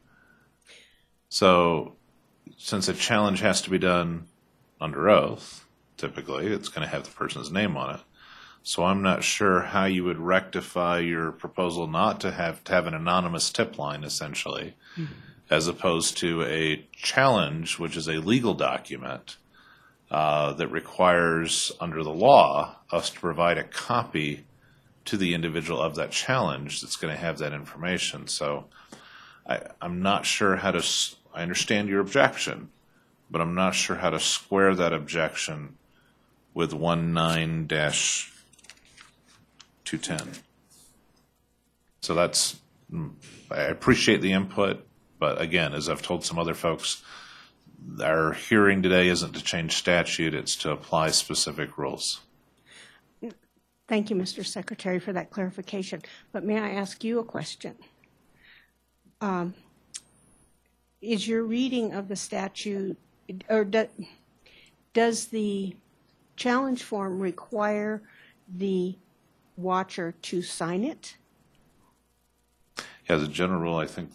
So since a challenge has to be done under oath, typically, it's going to have the person's name on it. So I'm not sure how you would rectify your proposal not to have an anonymous tip line, essentially, as opposed to a challenge, which is a legal document that requires, under the law, us to provide a copy to the individual of that challenge that's going to have that information. So I'm not sure how to, I understand your objection, but I'm not sure how to square that objection with 1-9-210. So that's, I appreciate the input, but again, as I've told some other folks, our hearing today isn't to change statute, it's to apply specific rules. Thank you, Mr. Secretary, for that clarification. But may I ask you a question? Is your reading of the statute, or does the challenge form require the watcher to sign it? Yeah, as a general rule, I think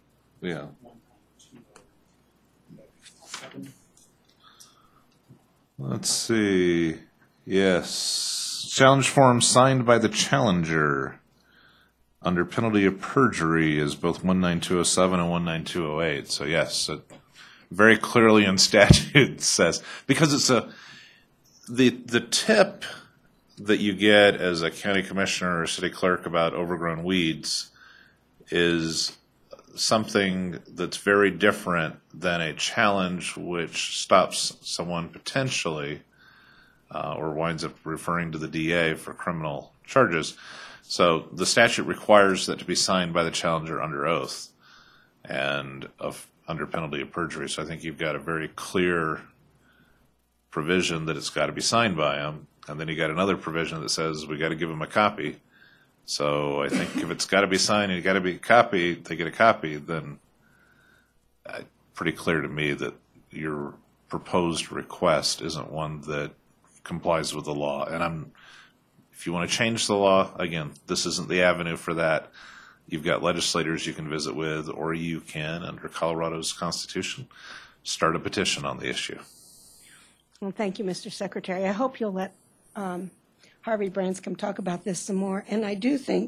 yeah. Let's see. Yes. Challenge form signed by the challenger under penalty of perjury is both 19207 and 19208. So yes, it very clearly in statute says, because it's the tip that you get as a county commissioner or city clerk about overgrown weeds is something that's very different than a challenge which stops someone potentially or winds up referring to the DA for criminal charges. So the statute requires that to be signed by the challenger under oath and under penalty of perjury. So I think you've got a very clear provision that it's got to be signed by him. And then you got another provision that says we got to give him a copy. So I think if it's got to be signed and you got to be a copy, they get a copy, then pretty clear to me that your proposed request isn't one that complies with the law. And if you want to change the law, again, this isn't the avenue for that. You've got legislators you can visit with, or you can, under Colorado's Constitution, start a petition on the issue. Well, thank you, Mr. Secretary. I hope you'll let Harvey Branscombe talk about this some more. And I do think,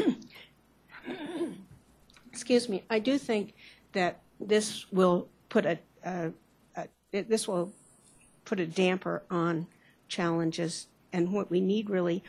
excuse me, I do think that this will put a damper on challenges, and what we need really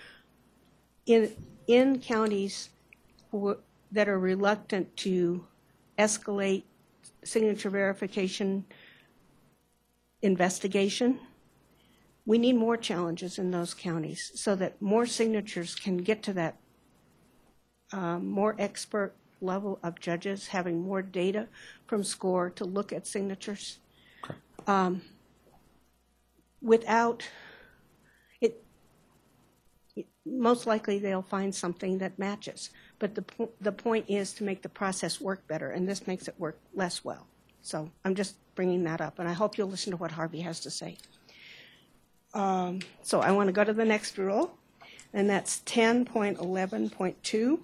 in counties that are reluctant to escalate signature verification investigation. We need more challenges in those counties so that more signatures can get to that more expert level of judges, having more data from SCORE to look at signatures. Okay. Without it, most likely they'll find something that matches. But the point is to make the process work better, and this makes it work less well. So I'm just bringing that up, and I hope you'll listen to what Harvey has to say. So I want to go to the next rule, and that's 10.11.2.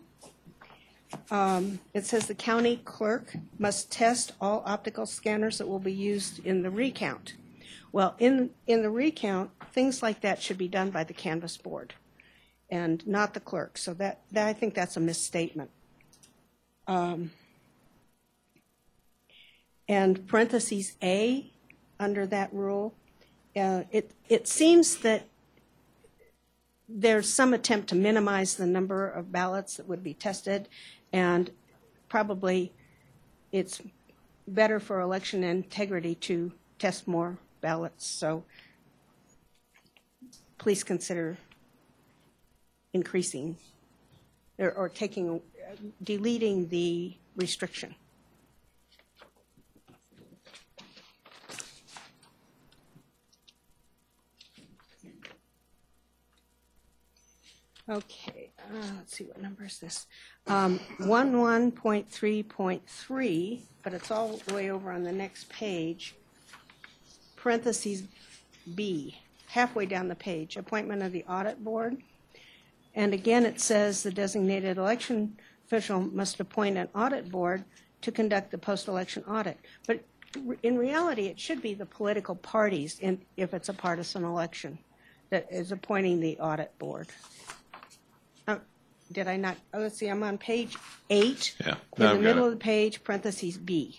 It says the county clerk must test all optical scanners that will be used in the recount. Well, in the recount, things like that should be done by the canvass board and not the clerk. So that I think that's a misstatement. And parentheses A under that rule, it seems that there's some attempt to minimize the number of ballots that would be tested, and probably it's better for election integrity to test more ballots. So please consider increasing or deleting the restriction. Okay, let's see, what number is this? 11.3.3, but it's all the way over on the next page. Parentheses B, halfway down the page, appointment of the audit board. And again, it says the designated election official must appoint an audit board to conduct the post-election audit. But in reality, it should be the political parties, if it's a partisan election, that is appointing the audit board. Did I not? Oh, let's see, I'm on page 8. Yeah. In the middle of the page, parentheses B.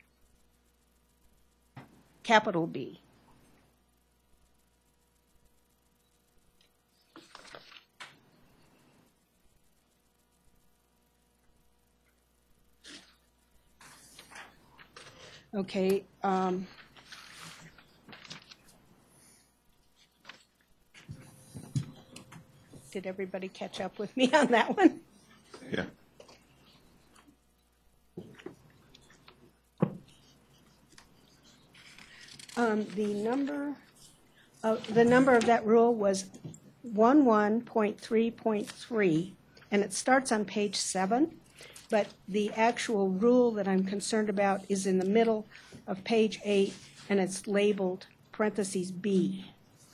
Capital B. Okay. Did everybody catch up with me on that one? Yeah. The number of that rule was 11.3.3, and it starts on page 7, but the actual rule that I'm concerned about is in the middle of page 8, and it's labeled parentheses B.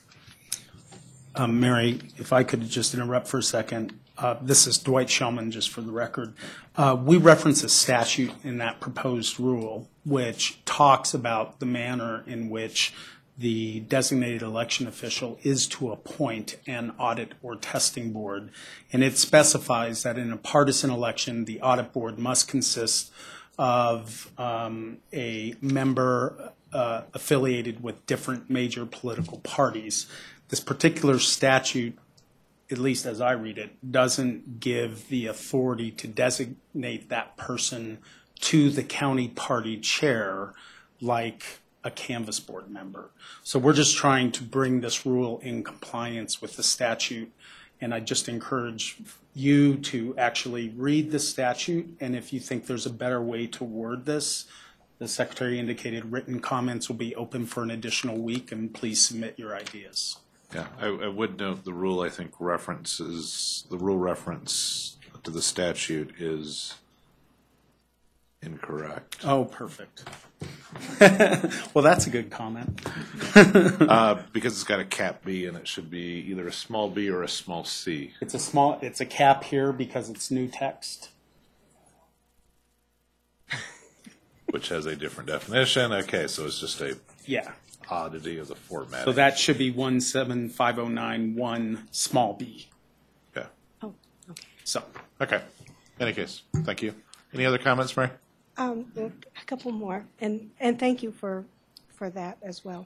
Mary, if I could just interrupt for a second. This is Dwight Shellman, just for the record. We reference a statute in that proposed rule which talks about the manner in which the designated election official is to appoint an audit or testing board. And it specifies that in a partisan election, the audit board must consist of a member affiliated with different major political parties. This particular statute, at least as I read it, doesn't give the authority to designate that person to the county party chair like a canvass board member. So we're just trying to bring this rule in compliance with the statute. And I just encourage you to actually read the statute. And if you think there's a better way to word this, the Secretary indicated written comments will be open for an additional week, and please submit your ideas. Yeah, I would note the rule, I think, reference to the statute is incorrect. Oh, perfect. Well, that's a good comment. Because it's got a cap B and it should be either a small b or a small c. It's a cap here because it's new text. Which has a different definition. Okay, so it's just a Yeah. oddity of the formatting. So that should be 17509(1) small b. Yeah. Oh, okay. So, Okay. In any case, thank you. Any other comments, Mary? A couple more, and thank you for that as well.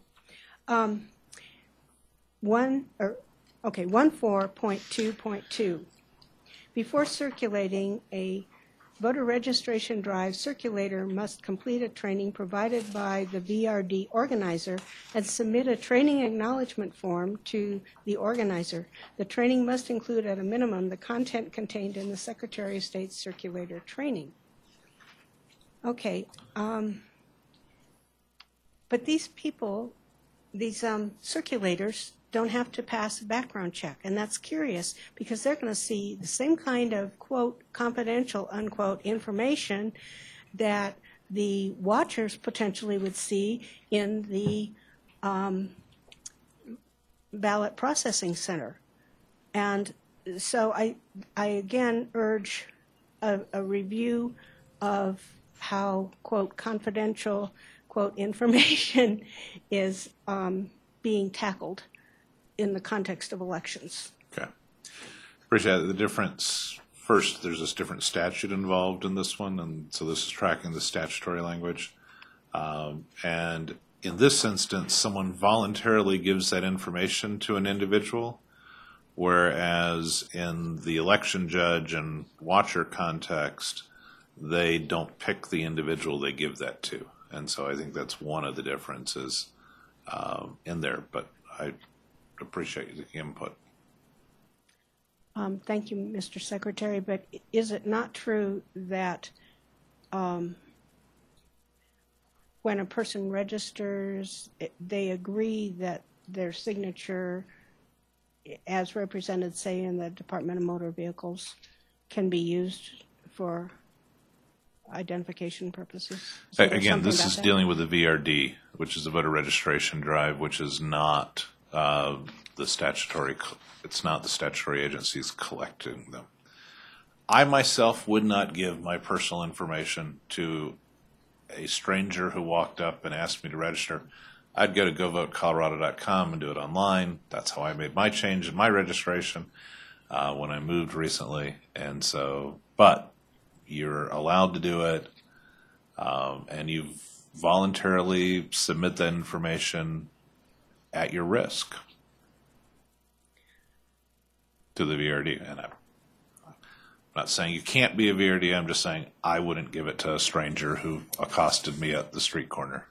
14.2.2. Before circulating a voter registration drive, circulator must complete a training provided by the VRD organizer and submit a training acknowledgement form to the organizer. The training must include at a minimum the content contained in the Secretary of State's circulator training. Okay, but these people, these circulators, don't have to pass a background check, and that's curious because they're going to see the same kind of, quote, confidential, unquote, information that the watchers potentially would see in the ballot processing center. And so I again urge a review of how, quote, confidential, quote, information is being tackled in the context of elections. Okay. Appreciate it. The difference, first, there's this different statute involved in this one, and so this is tracking the statutory language. And in this instance, someone voluntarily gives that information to an individual, whereas in the election judge and watcher context, they don't pick the individual they give that to. And so I think that's one of the differences in there, but I appreciate the input. Thank you, Mr. Secretary, but is it not true that when a person registers, they agree that their signature, as represented, say, in the Department of Motor Vehicles, can be used for identification purposes? So Again, this is that? dealing with the VRD, which is the voter registration drive, which is not the statutory, it's not the statutory agencies collecting them. I myself would not give my personal information to a stranger who walked up and asked me to register. I'd go to govotecolorado.com and do it online. That's how I made my change in my registration when I moved recently. And so, but you're allowed to do it, and you voluntarily submit that information at your risk to the VRD. And I'm not saying you can't be a VRD, I'm just saying I wouldn't give it to a stranger who accosted me at the street corner.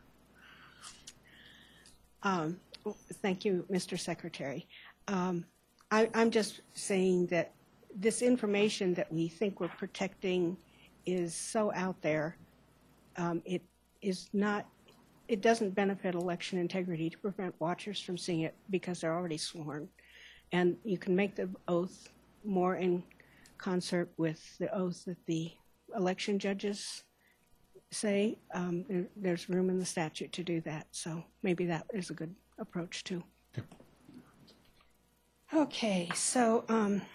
Thank you, Mr. Secretary. I'm just saying that this information that we think we're protecting is so out there. It is not. It doesn't benefit election integrity to prevent watchers from seeing it because they're already sworn, and you can make the oath more in concert with the oath that the election judges say. There's room in the statute to do that, so maybe that is a good approach too. Okay, so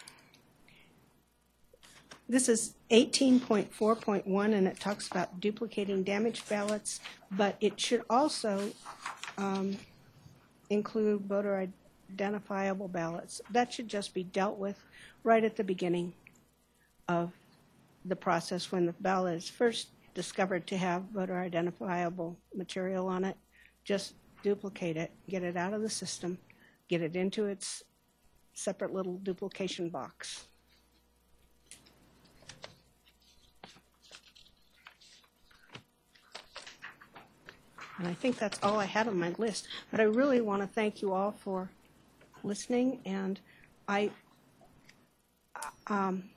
this is 18.4.1, and it talks about duplicating damaged ballots, but it should also include voter identifiable ballots. That should just be dealt with right at the beginning of the process when the ballot is first discovered to have voter identifiable material on it. Just duplicate it, get it out of the system, get it into its separate little duplication box. And I think that's all I had on my list. But I really want to thank you all for listening, and I'm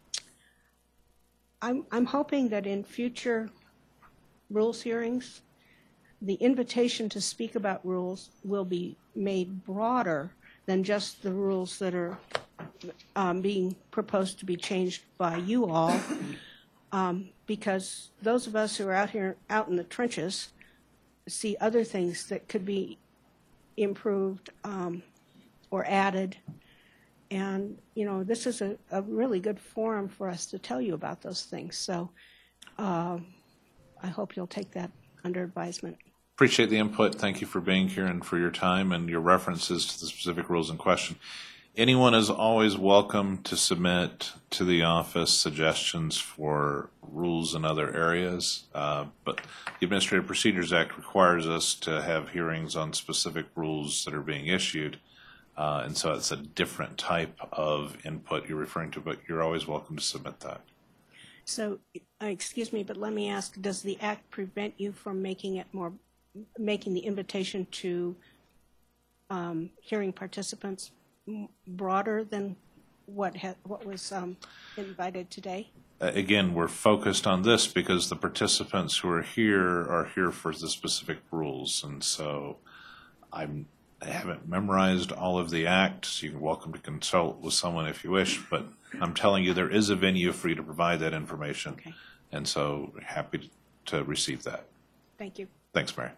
hoping that in future rules hearings, the invitation to speak about rules will be made broader than just the rules that are being proposed to be changed by you all, because those of us who are out in the trenches see other things that could be improved or added. And, you know, this is a really good forum for us to tell you about those things. So I hope you'll take that under advisement. Appreciate the input. Thank you for being here and for your time and your references to the specific rules in question. Anyone is always welcome to submit to the office suggestions for rules in other areas, but the Administrative Procedures Act requires us to have hearings on specific rules that are being issued, and so it's a different type of input you're referring to, but you're always welcome to submit that. So, excuse me, but let me ask, does the act prevent you from making the invitation to hearing participants broader than what was invited today? Again, we're focused on this because the participants who are here for the specific rules, and so I haven't memorized all of the act, so you're welcome to consult with someone if you wish, but I'm telling you there is a venue for you to provide that information, Okay. and so happy to receive that. Thank you. Thanks, Mary.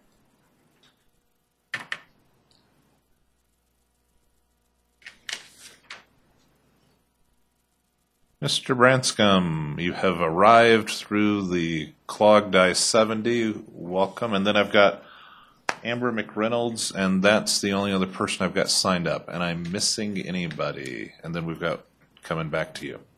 Mr. Branscombe, you have arrived through the clogged I-70. Welcome. And then I've got Amber McReynolds, and that's the only other person I've got signed up. And I'm missing anybody. And then we've got coming back to you.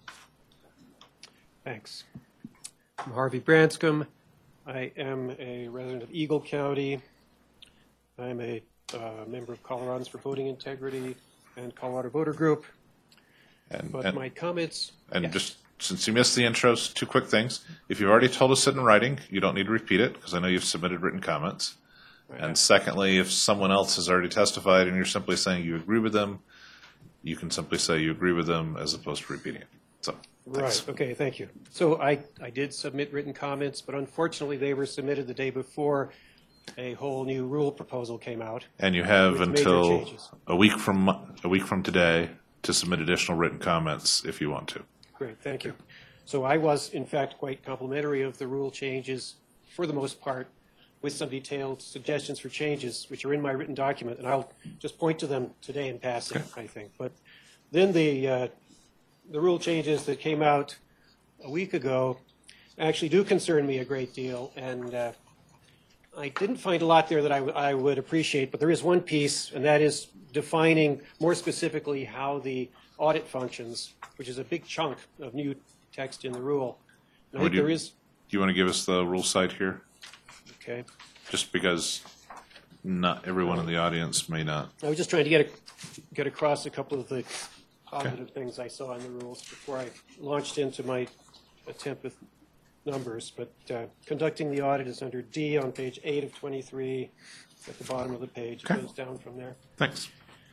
Thanks. I'm Harvey Branscombe. I am a resident of Eagle County. I'm a member of Coloradans for Voting Integrity and Colorado Voter Group. But my comments... And yes. just since you missed the intros, two quick things. If you've already told us it in writing, you don't need to repeat it, because I know you've submitted written comments. Right. And secondly, if someone else has already testified and you're simply saying you agree with them, you can simply say you agree with them as opposed to repeating it. So, thanks. Right, okay, thank you. So I did submit written comments, but unfortunately they were submitted the day before a whole new rule proposal came out. And you have with major until changes. a week from today to submit additional written comments if you want to. Great, thank you. So I was, in fact, quite complimentary of the rule changes for the most part, with some detailed suggestions for changes, which are in my written document, and I'll just point to them today in passing, I think. But then the rule changes that came out a week ago actually do concern me a great deal, and I didn't find a lot there that I would appreciate, but there is one piece, and that is defining more specifically how the audit functions, which is a big chunk of new text in the rule. And I think there is... Do you want to give us the rule site here? Okay. Just because not everyone in the audience may not. I was just trying to get across a couple of the positive things I saw in the rules before I launched into my attempt with numbers. But conducting the audit is under D on page 8 of 23 at the bottom of the page. Okay. It goes down from there. Thanks.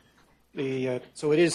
So it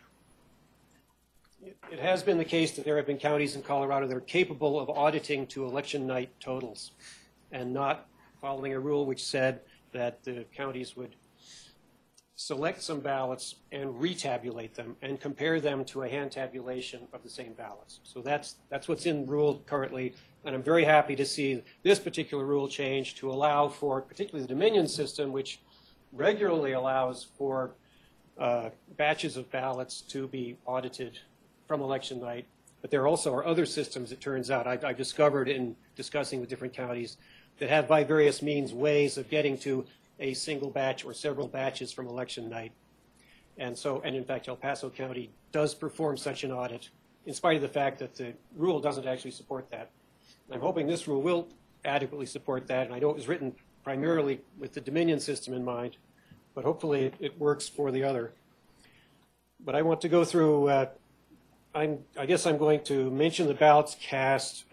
has been the case that there have been counties in Colorado that are capable of auditing to election night totals and not following a rule which said that the counties would select some ballots and retabulate them and compare them to a hand tabulation of the same ballots. So that's what's in the rule currently, and I'm very happy to see this particular rule change to allow for particularly the Dominion system, which regularly allows for batches of ballots to be audited from election night. But there also are other systems, it turns out, I've discovered in discussing with different counties that have by various means ways of getting to a single batch or several batches from election night. And in fact, El Paso County does perform such an audit, in spite of the fact that the rule doesn't actually support that. I'm hoping this rule will adequately support that, and I know it was written primarily with the Dominion system in mind, but hopefully it works for the other. But I want to go through, I guess I'm going to mention the ballots cast,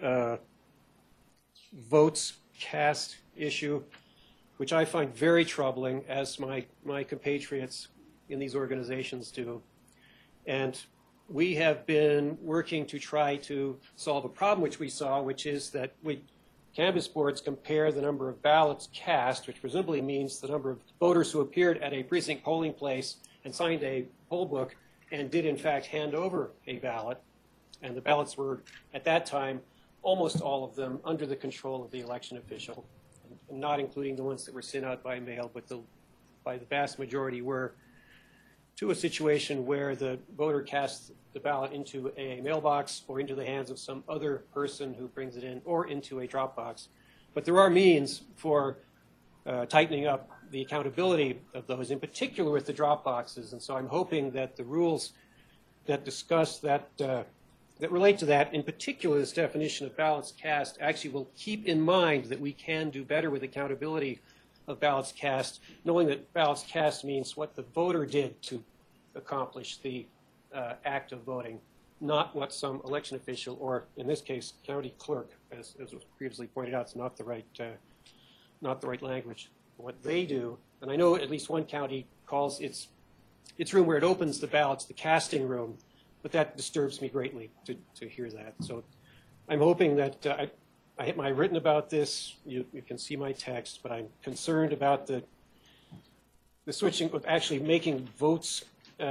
votes cast issue, which I find very troubling, as my compatriots in these organizations do. And we have been working to try to solve a problem which we saw, which is that canvass boards compare the number of ballots cast, which presumably means the number of voters who appeared at a precinct polling place and signed a poll book and did in fact hand over a ballot. And the ballots were, at that time, almost all of them under the control of the election official, and not including the ones that were sent out by mail, but by the vast majority were to a situation where the voter casts the ballot into a mailbox or into the hands of some other person who brings it in, or into a drop box. But there are means for tightening up the accountability of those, in particular with the drop boxes. And so I'm hoping that the rules that discuss that, that relate to that, in particular this definition of ballots cast, actually will keep in mind that we can do better with accountability of ballots cast, knowing that ballots cast means what the voter did to accomplish the act of voting, not what some election official, or in this case, county clerk, as was previously pointed out, it's not the right language. What they do, and I know at least one county calls its room where it opens the ballots the casting room, but that disturbs me greatly to hear that. So I'm hoping that I've written about this. You can see my text, but I'm concerned about the switching of actually making votes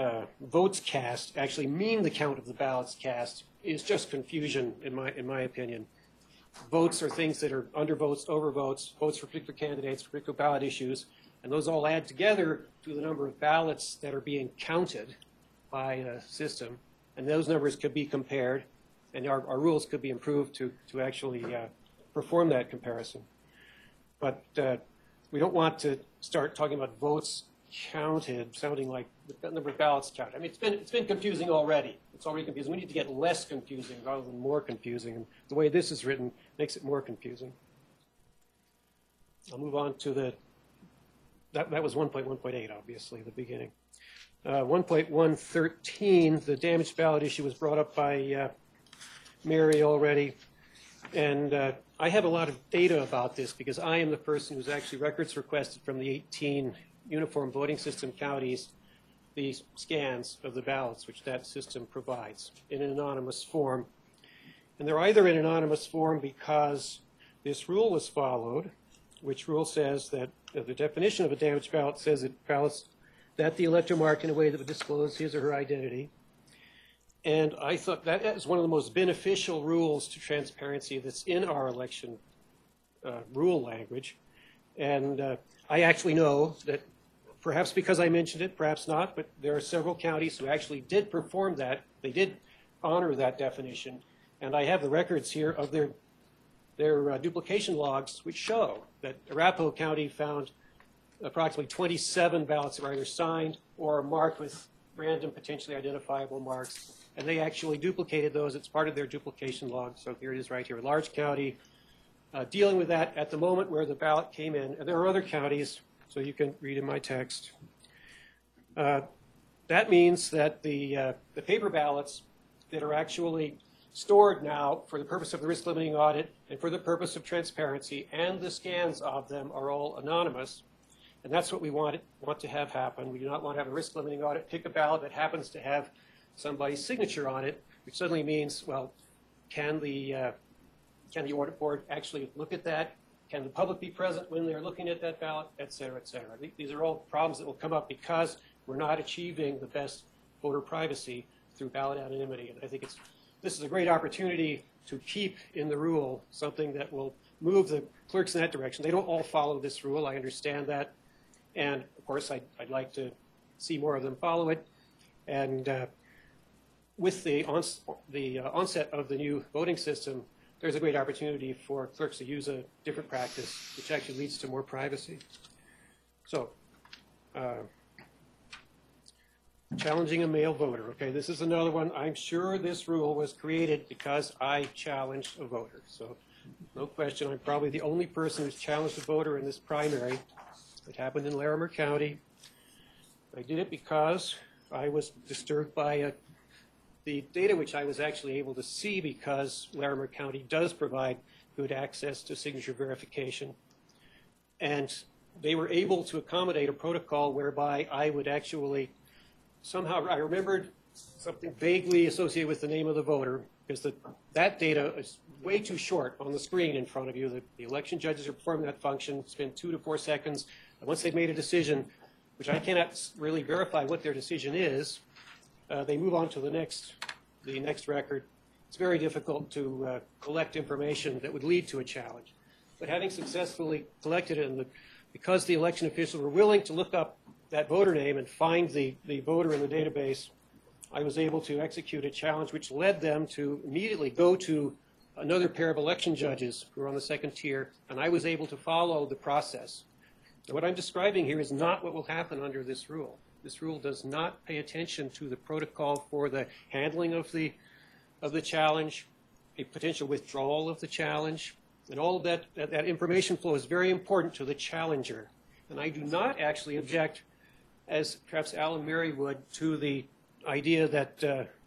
cast actually mean the count of the ballots cast is just confusion in my opinion. Votes are things that are undervotes, overvotes, votes for particular candidates, particular ballot issues, and those all add together to the number of ballots that are being counted by a system, and those numbers could be compared, and our rules could be improved to actually perform that comparison. But we don't want to start talking about votes counted, sounding like the number of ballots counted. I mean, it's been confusing already. It's already confusing. We need to get less confusing rather than more confusing. And the way this is written makes it more confusing. I'll move on to that was 1.1.8, obviously, the beginning. 1.113, the damaged ballot issue was brought up by Mary already. And I have a lot of data about this because I am the person who's actually records requested from the 18 uniform voting system counties the scans of the ballots, which that system provides in an anonymous form. And they're either in anonymous form because this rule was followed, which rule says that the definition of a damaged ballot says that ballots that the elector marked in a way that would disclose his or her identity. And I thought that is one of the most beneficial rules to transparency that's in our election rule language. And I actually know that, perhaps because I mentioned it, perhaps not, but there are several counties who actually did perform that. They did honor that definition. And I have the records here of their duplication logs, which show that Arapahoe County found approximately 27 ballots that were either signed or marked with random, potentially identifiable marks. And they actually duplicated those. It's part of their duplication log. So here it is right here. Large county dealing with that at the moment where the ballot came in. And there are other counties, so you can read in my text. That means that the paper ballots that are actually stored now for the purpose of the risk limiting audit and for the purpose of transparency, and the scans of them are all anonymous. And that's what we want to have happen. We do not want to have a risk limiting audit, pick a ballot that happens to have somebody's signature on it, which suddenly means, well, can the audit board actually look at that? Can the public be present when they're looking at that ballot, et cetera, et cetera? These are all problems that will come up because we're not achieving the best voter privacy through ballot anonymity. And I think this is a great opportunity to keep in the rule something that will move the clerks in that direction. They don't all follow this rule. I understand that. And, of course, I'd like to see more of them follow it. And with the onset of the new voting system, there's a great opportunity for clerks to use a different practice, which actually leads to more privacy. So, challenging a male voter. Okay, this is another one. I'm sure this rule was created because I challenged a voter. So, no question, I'm probably the only person who's challenged a voter in this primary. It happened in Larimer County. I did it because I was disturbed by the data which I was actually able to see because Larimer County does provide good access to signature verification. And they were able to accommodate a protocol whereby I would actually, somehow I remembered something vaguely associated with the name of the voter, because that data is way too short on the screen in front of you. The election judges are performing that function, spend 2 to 4 seconds, and once they've made a decision, which I cannot really verify what their decision is, they move on to the next record. It's very difficult to collect information that would lead to a challenge. But having successfully collected it, and because the election officials were willing to look up that voter name and find the voter in the database, I was able to execute a challenge which led them to immediately go to another pair of election judges who were on the second tier, and I was able to follow the process. And what I'm describing here is not what will happen under this rule. This rule does not pay attention to the protocol for the handling of the challenge, a potential withdrawal of the challenge, and all of that information flow is very important to the challenger. And I do not actually object, as perhaps Alan Mary would, to the idea that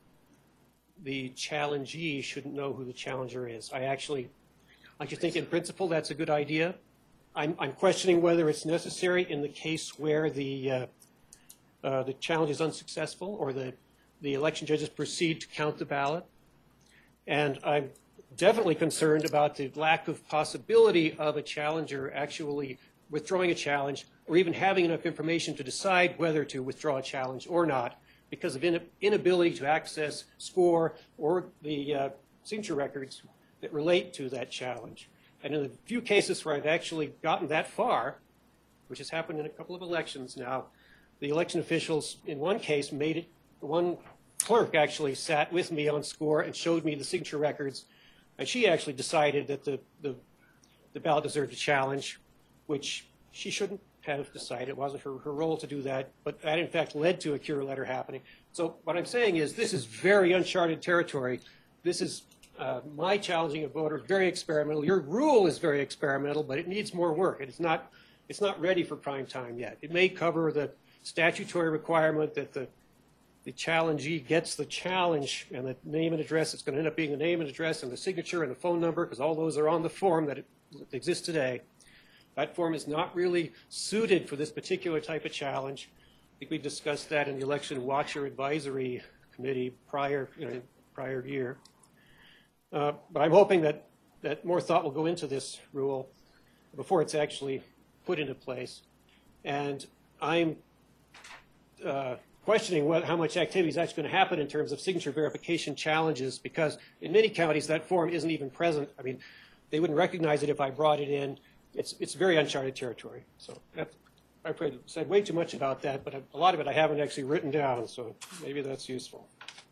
the challengee shouldn't know who the challenger is. I just think in principle that's a good idea. I'm questioning whether it's necessary in the case where the challenge is unsuccessful or the election judges proceed to count the ballot. And I'm definitely concerned about the lack of possibility of a challenger actually withdrawing a challenge or even having enough information to decide whether to withdraw a challenge or not because of inability to access score or the signature records that relate to that challenge. And in the few cases where I've actually gotten that far, which has happened in a couple of elections now, the election officials in one case made it, one clerk actually sat with me on score and showed me the signature records, and she actually decided that the ballot deserved a challenge, which she shouldn't have decided. It wasn't her role to do that, but that in fact led to a cure letter happening. So what I'm saying is this is very uncharted territory. This is my challenging a voter, very experimental. Your rule is very experimental, but it needs more work. It's not ready for prime time yet. It may cover the statutory requirement that the challengee gets the challenge and the name and address. It's going to end up being the name and address and the signature and the phone number because all those are on the form that exists today. That form is not really suited for this particular type of challenge. I think we discussed that in the Election Watcher Advisory Committee prior year. But I'm hoping that more thought will go into this rule before it's actually put into place. And I'm questioning how much activity is actually going to happen in terms of signature verification challenges because in many counties that form isn't even present. I mean, they wouldn't recognize it if I brought it in. It's very uncharted territory. So I've said way too much about that, but a lot of it I haven't actually written down, so maybe that's useful.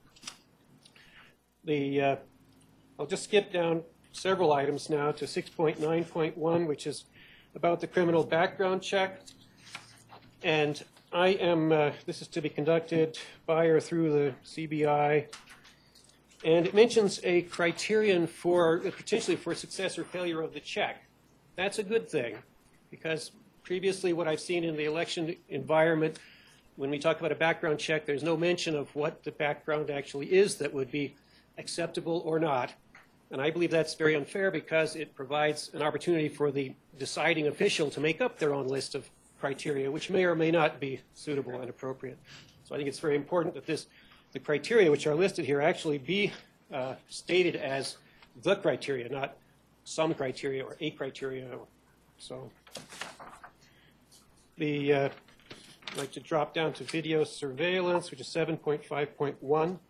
I'll just skip down several items now to 6.9.1, which is about the criminal background check. And I am, this is to be conducted by or through the CBI. And it mentions a criterion potentially for success or failure of the check. That's a good thing because previously what I've seen in the election environment, when we talk about a background check, there's no mention of what the background actually is that would be acceptable or not. And I believe that's very unfair because it provides an opportunity for the deciding official to make up their own list of criteria, which may or may not be suitable and appropriate. So I think it's very important that the criteria which are listed here actually be stated as the criteria, not some criteria or a criteria. So I'd like to drop down to video surveillance, which is 7.5.1.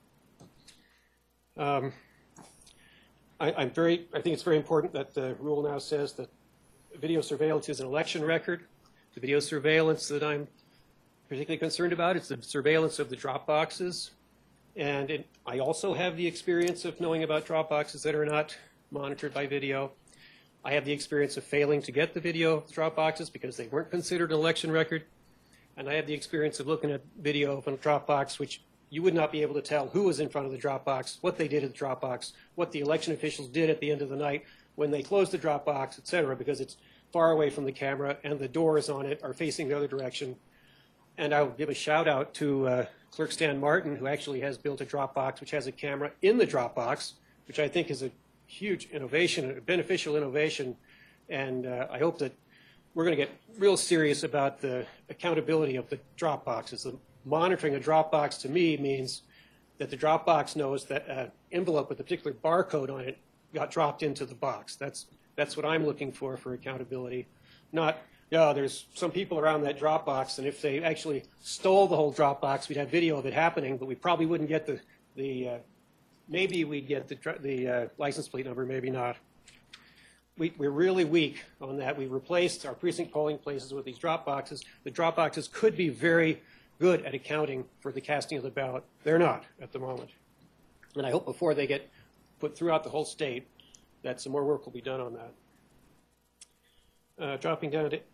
I think it's very important that the rule now says that video surveillance is an election record. The video surveillance that I'm particularly concerned about is the surveillance of the drop boxes. And I also have the experience of knowing about drop boxes that are not monitored by video. I have the experience of failing to get the video drop boxes because they weren't considered an election record. And I have the experience of looking at video from a drop box, which you would not be able to tell who was in front of the drop box, what they did at the drop box, what the election officials did at the end of the night when they closed the drop box, et cetera, because it's far away from the camera and the doors on it are facing the other direction. And I'll give a shout out to Clerk Stan Martin, who actually has built a drop box which has a camera in the drop box, which I think is a huge innovation, a beneficial innovation. And I hope that we're going to get real serious about the accountability of the drop boxes. The monitoring a drop box to me means that the drop box knows that an envelope with a particular barcode on it got dropped into the box. That's what I'm looking for accountability. Not, yeah, there's some people around that drop box, and if they actually stole the whole drop box, we'd have video of it happening, but we probably wouldn't get maybe we'd get the license plate number, maybe not. We're really weak on that. We replaced our precinct polling places with these drop boxes. The drop boxes could be very good at accounting for the casting of the ballot. They're not at the moment. And I hope before they get put throughout the whole state that some more work will be done on that. Dropping down to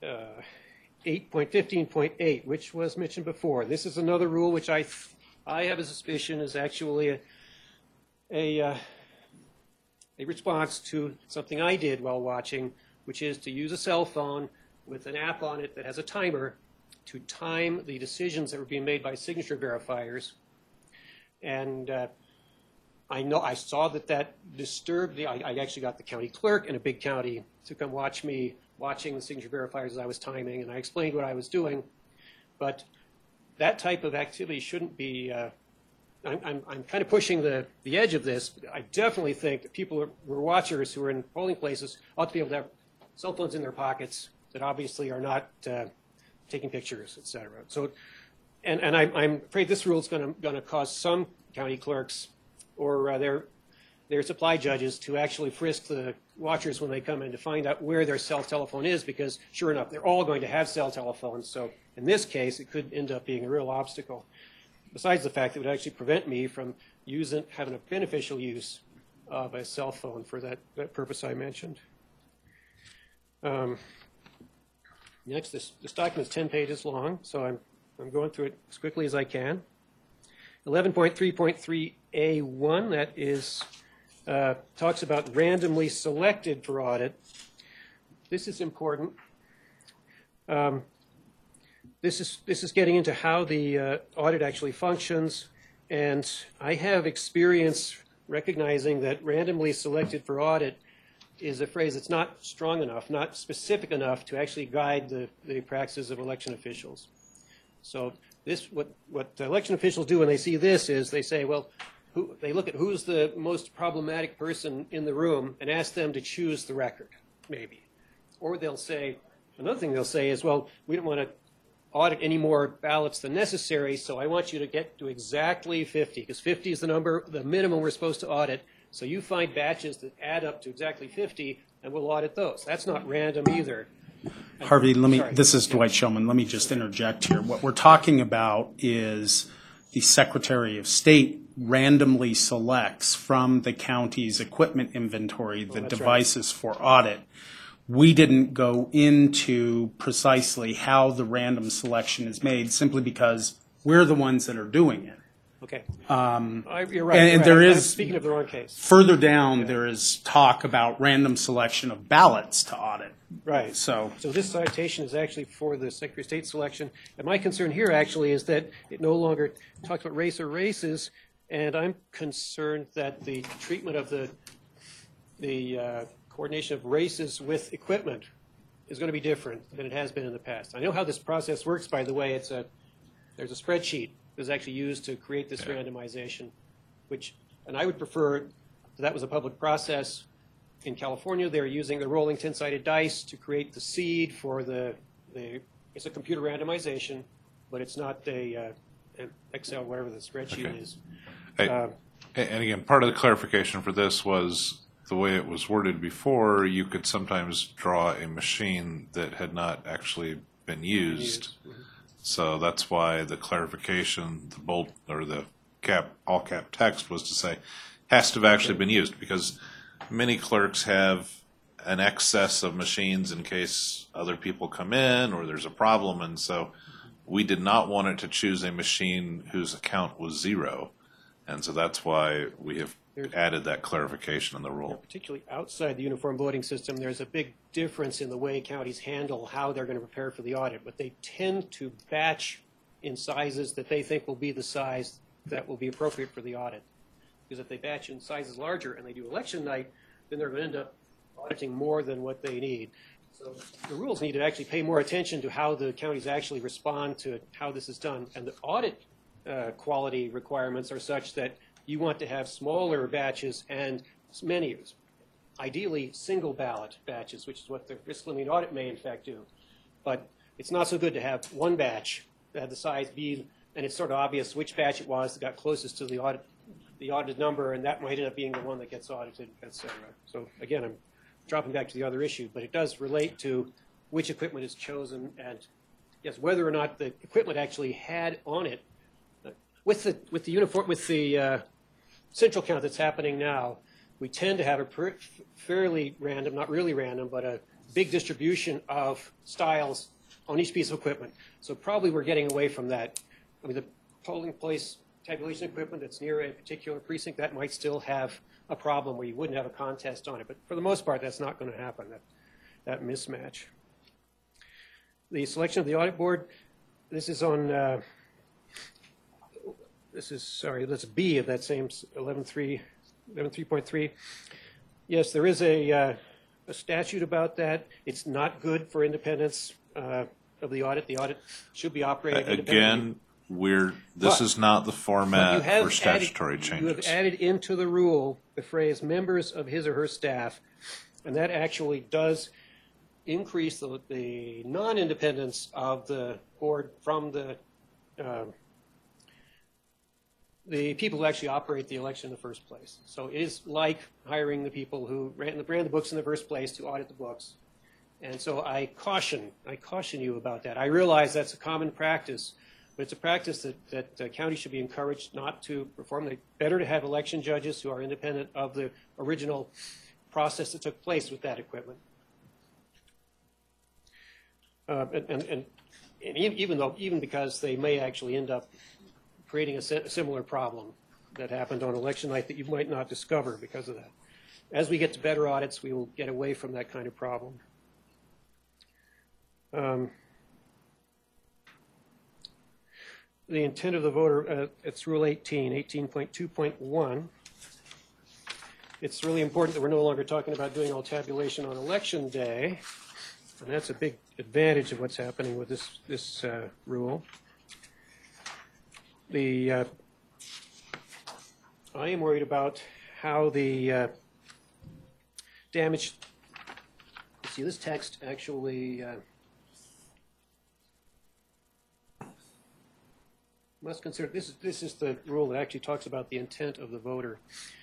8.15.8, which was mentioned before. This is another rule which I have a suspicion is actually a response to something I did while watching, which is to use a cell phone with an app on it that has a timer to time the decisions that were being made by signature verifiers. And I saw that disturbed I actually got the county clerk in a big county to come watch me watching the signature verifiers as I was timing, and I explained what I was doing. But that type of activity shouldn't be, I'm kind of pushing the edge of this. I definitely think that people who are watchers who are in polling places ought to be able to have cell phones in their pockets that obviously are not taking pictures, et cetera. So, and I'm afraid this rule is going to cause some county clerks or their supply judges to actually frisk the watchers when they come in to find out where their cell telephone is, because sure enough, they're all going to have cell telephones. So in this case, it could end up being a real obstacle. Besides the fact that it would actually prevent me from having a beneficial use of a cell phone for that purpose I mentioned. Next, this document is 10 pages long, so I'm going through it as quickly as I can. 11.3.3A1, that is, talks about randomly selected for audit. This is important. This is getting into how the audit actually functions, and I have experience recognizing that randomly selected for audit is a phrase that's not strong enough, not specific enough to actually guide the practices of election officials. So what election officials do when they see this is they say, well, they look at who's the most problematic person in the room and ask them to choose the record, maybe. Or they'll say, another thing they'll say is, well, we don't want to audit any more ballots than necessary, so I want you to get to exactly 50, because 50 is the number, the minimum we're supposed to audit. So you find batches that add up to exactly 50, and we'll audit those. That's not random either. Harvey, this is Dwight Shulman. Let me just interject here. What we're talking about is the Secretary of State randomly selects from the county's equipment inventory the devices for audit. We didn't go into precisely how the random selection is made simply because we're the ones that are doing it. Okay. You're right. And there is, speaking of the wrong case. Further down, there is talk about random selection of ballots to audit. Right. So this citation is actually for the Secretary of State selection. And my concern here actually is that it no longer talks about race or races, and I'm concerned that the treatment of the coordination of races with equipment is going to be different than it has been in the past. I know how this process works, by the way. There's a spreadsheet that's actually used to create this randomization, and I would prefer that was a public process. In California, they're using the rolling 10-sided dice to create the seed for it's a computer randomization, but it's not an Excel, whatever the spreadsheet is. And again, part of the clarification for this was the way it was worded before. You could sometimes draw a machine that had not actually been used. So that's why the clarification, the bold or the all cap text was to say has to have actually been used, because many clerks have an excess of machines in case other people come in or there's a problem. And so we did not want it to choose a machine whose account was 0. And so that's why we have added that clarification in the rule. Particularly outside the uniform voting system, there's a big difference in the way counties handle how they're going to prepare for the audit. But they tend to batch in sizes that they think will be the size that will be appropriate for the audit. Because if they batch in sizes larger and they do election night, then they're going to end up auditing more than what they need. So the rules need to actually pay more attention to how the counties actually respond to how this is done. And the audit quality requirements are such that you want to have smaller batches and many, ideally single ballot batches, which is what the risk limiting audit may in fact do. But it's not so good to have one batch that had the size be, and it's sort of obvious which batch it was that got closest to the audited number, and that might end up being the one that gets audited, et cetera. So again, I'm dropping back to the other issue, but it does relate to which equipment is chosen and yes, whether or not the equipment actually had on it with the central count that's happening now. We tend to have a fairly random, not really random, but a big distribution of styles on each piece of equipment. So probably we're getting away from that. I mean, the polling place tabulation equipment that's near a particular precinct, that might still have a problem where you wouldn't have a contest on it. But for the most part, that's not going to happen, that mismatch. The selection of the audit board, this is on, that's B of that same 11.3. Yes, there is a statute about that. It's not good for independence of the audit. The audit should be operated independently. Again, this is not the format for statutory changes. You have added into the rule the phrase members of his or her staff, and that actually does increase the non-independence of the board from the people who actually operate the election in the first place. So it is like hiring the people who ran the books in the first place to audit the books. And so I caution you about that. I realize that's a common practice, but it's a practice that counties should be encouraged not to perform. It's better to have election judges who are independent of the original process that took place with that equipment. And even because they may actually end up creating a similar problem that happened on election night that you might not discover because of that. As we get to better audits, we will get away from that kind of problem. The intent of the voter, it's Rule 18.2.1. It's really important that we're no longer talking about doing all tabulation on election day, and that's a big advantage of what's happening with this rule. I am worried about how the damage. See, this text actually must consider. This is the rule that actually talks about the intent of the voter.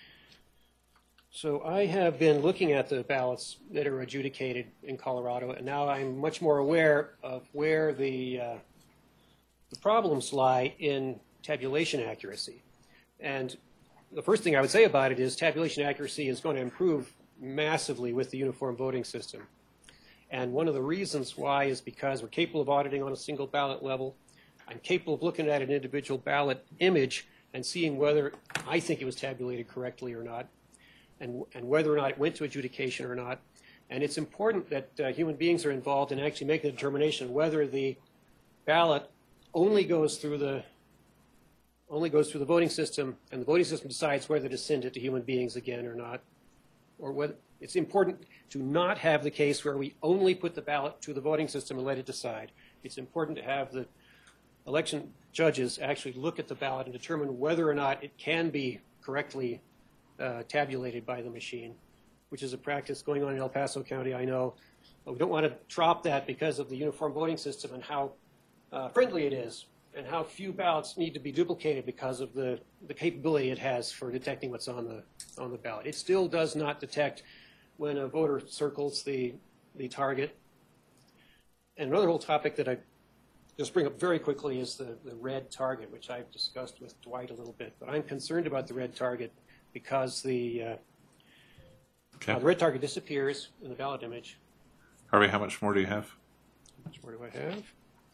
So I have been looking at the ballots that are adjudicated in Colorado, and now I'm much more aware of where the problems lie in tabulation accuracy. And the first thing I would say about it is tabulation accuracy is going to improve massively with the uniform voting system. And one of the reasons why is because we're capable of auditing on a single ballot level. I'm capable of looking at an individual ballot image and seeing whether I think it was tabulated correctly or not, and whether or not it went to adjudication or not. And it's important that human beings are involved in actually making the determination whether the ballot only goes through the voting system, and the voting system decides whether to send it to human beings again or not. Or whether it's important to not have the case where we only put the ballot to the voting system and let it decide. It's important to have the election judges actually look at the ballot and determine whether or not it can be correctly tabulated by the machine, which is a practice going on in El Paso County, I know. But we don't want to drop that because of the uniform voting system and how friendly it is, and how few ballots need to be duplicated because of the capability it has for detecting what's on the ballot. It still does not detect when a voter circles the target. And another whole topic that I just bring up very quickly is the red target, which I've discussed with Dwight a little bit. But I'm concerned about the red target because the Okay. The red target disappears in the ballot image. Harvey, how much more do you have? How much more do I have?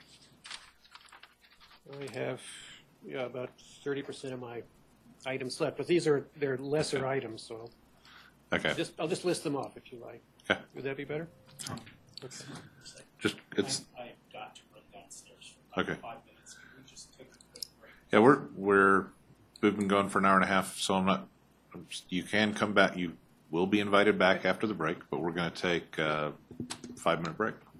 I have, about 30% of my items left, but they're lesser items, so Okay. I'll just list them off if you like. Okay. Would that be better? Just, it's, I have got to run downstairs for about Okay. 5 minutes. Can we just take a quick break? yeah, we've been going for an hour and a half, so you can come back, you will be invited back after the break, but we're going to take a 5-minute break.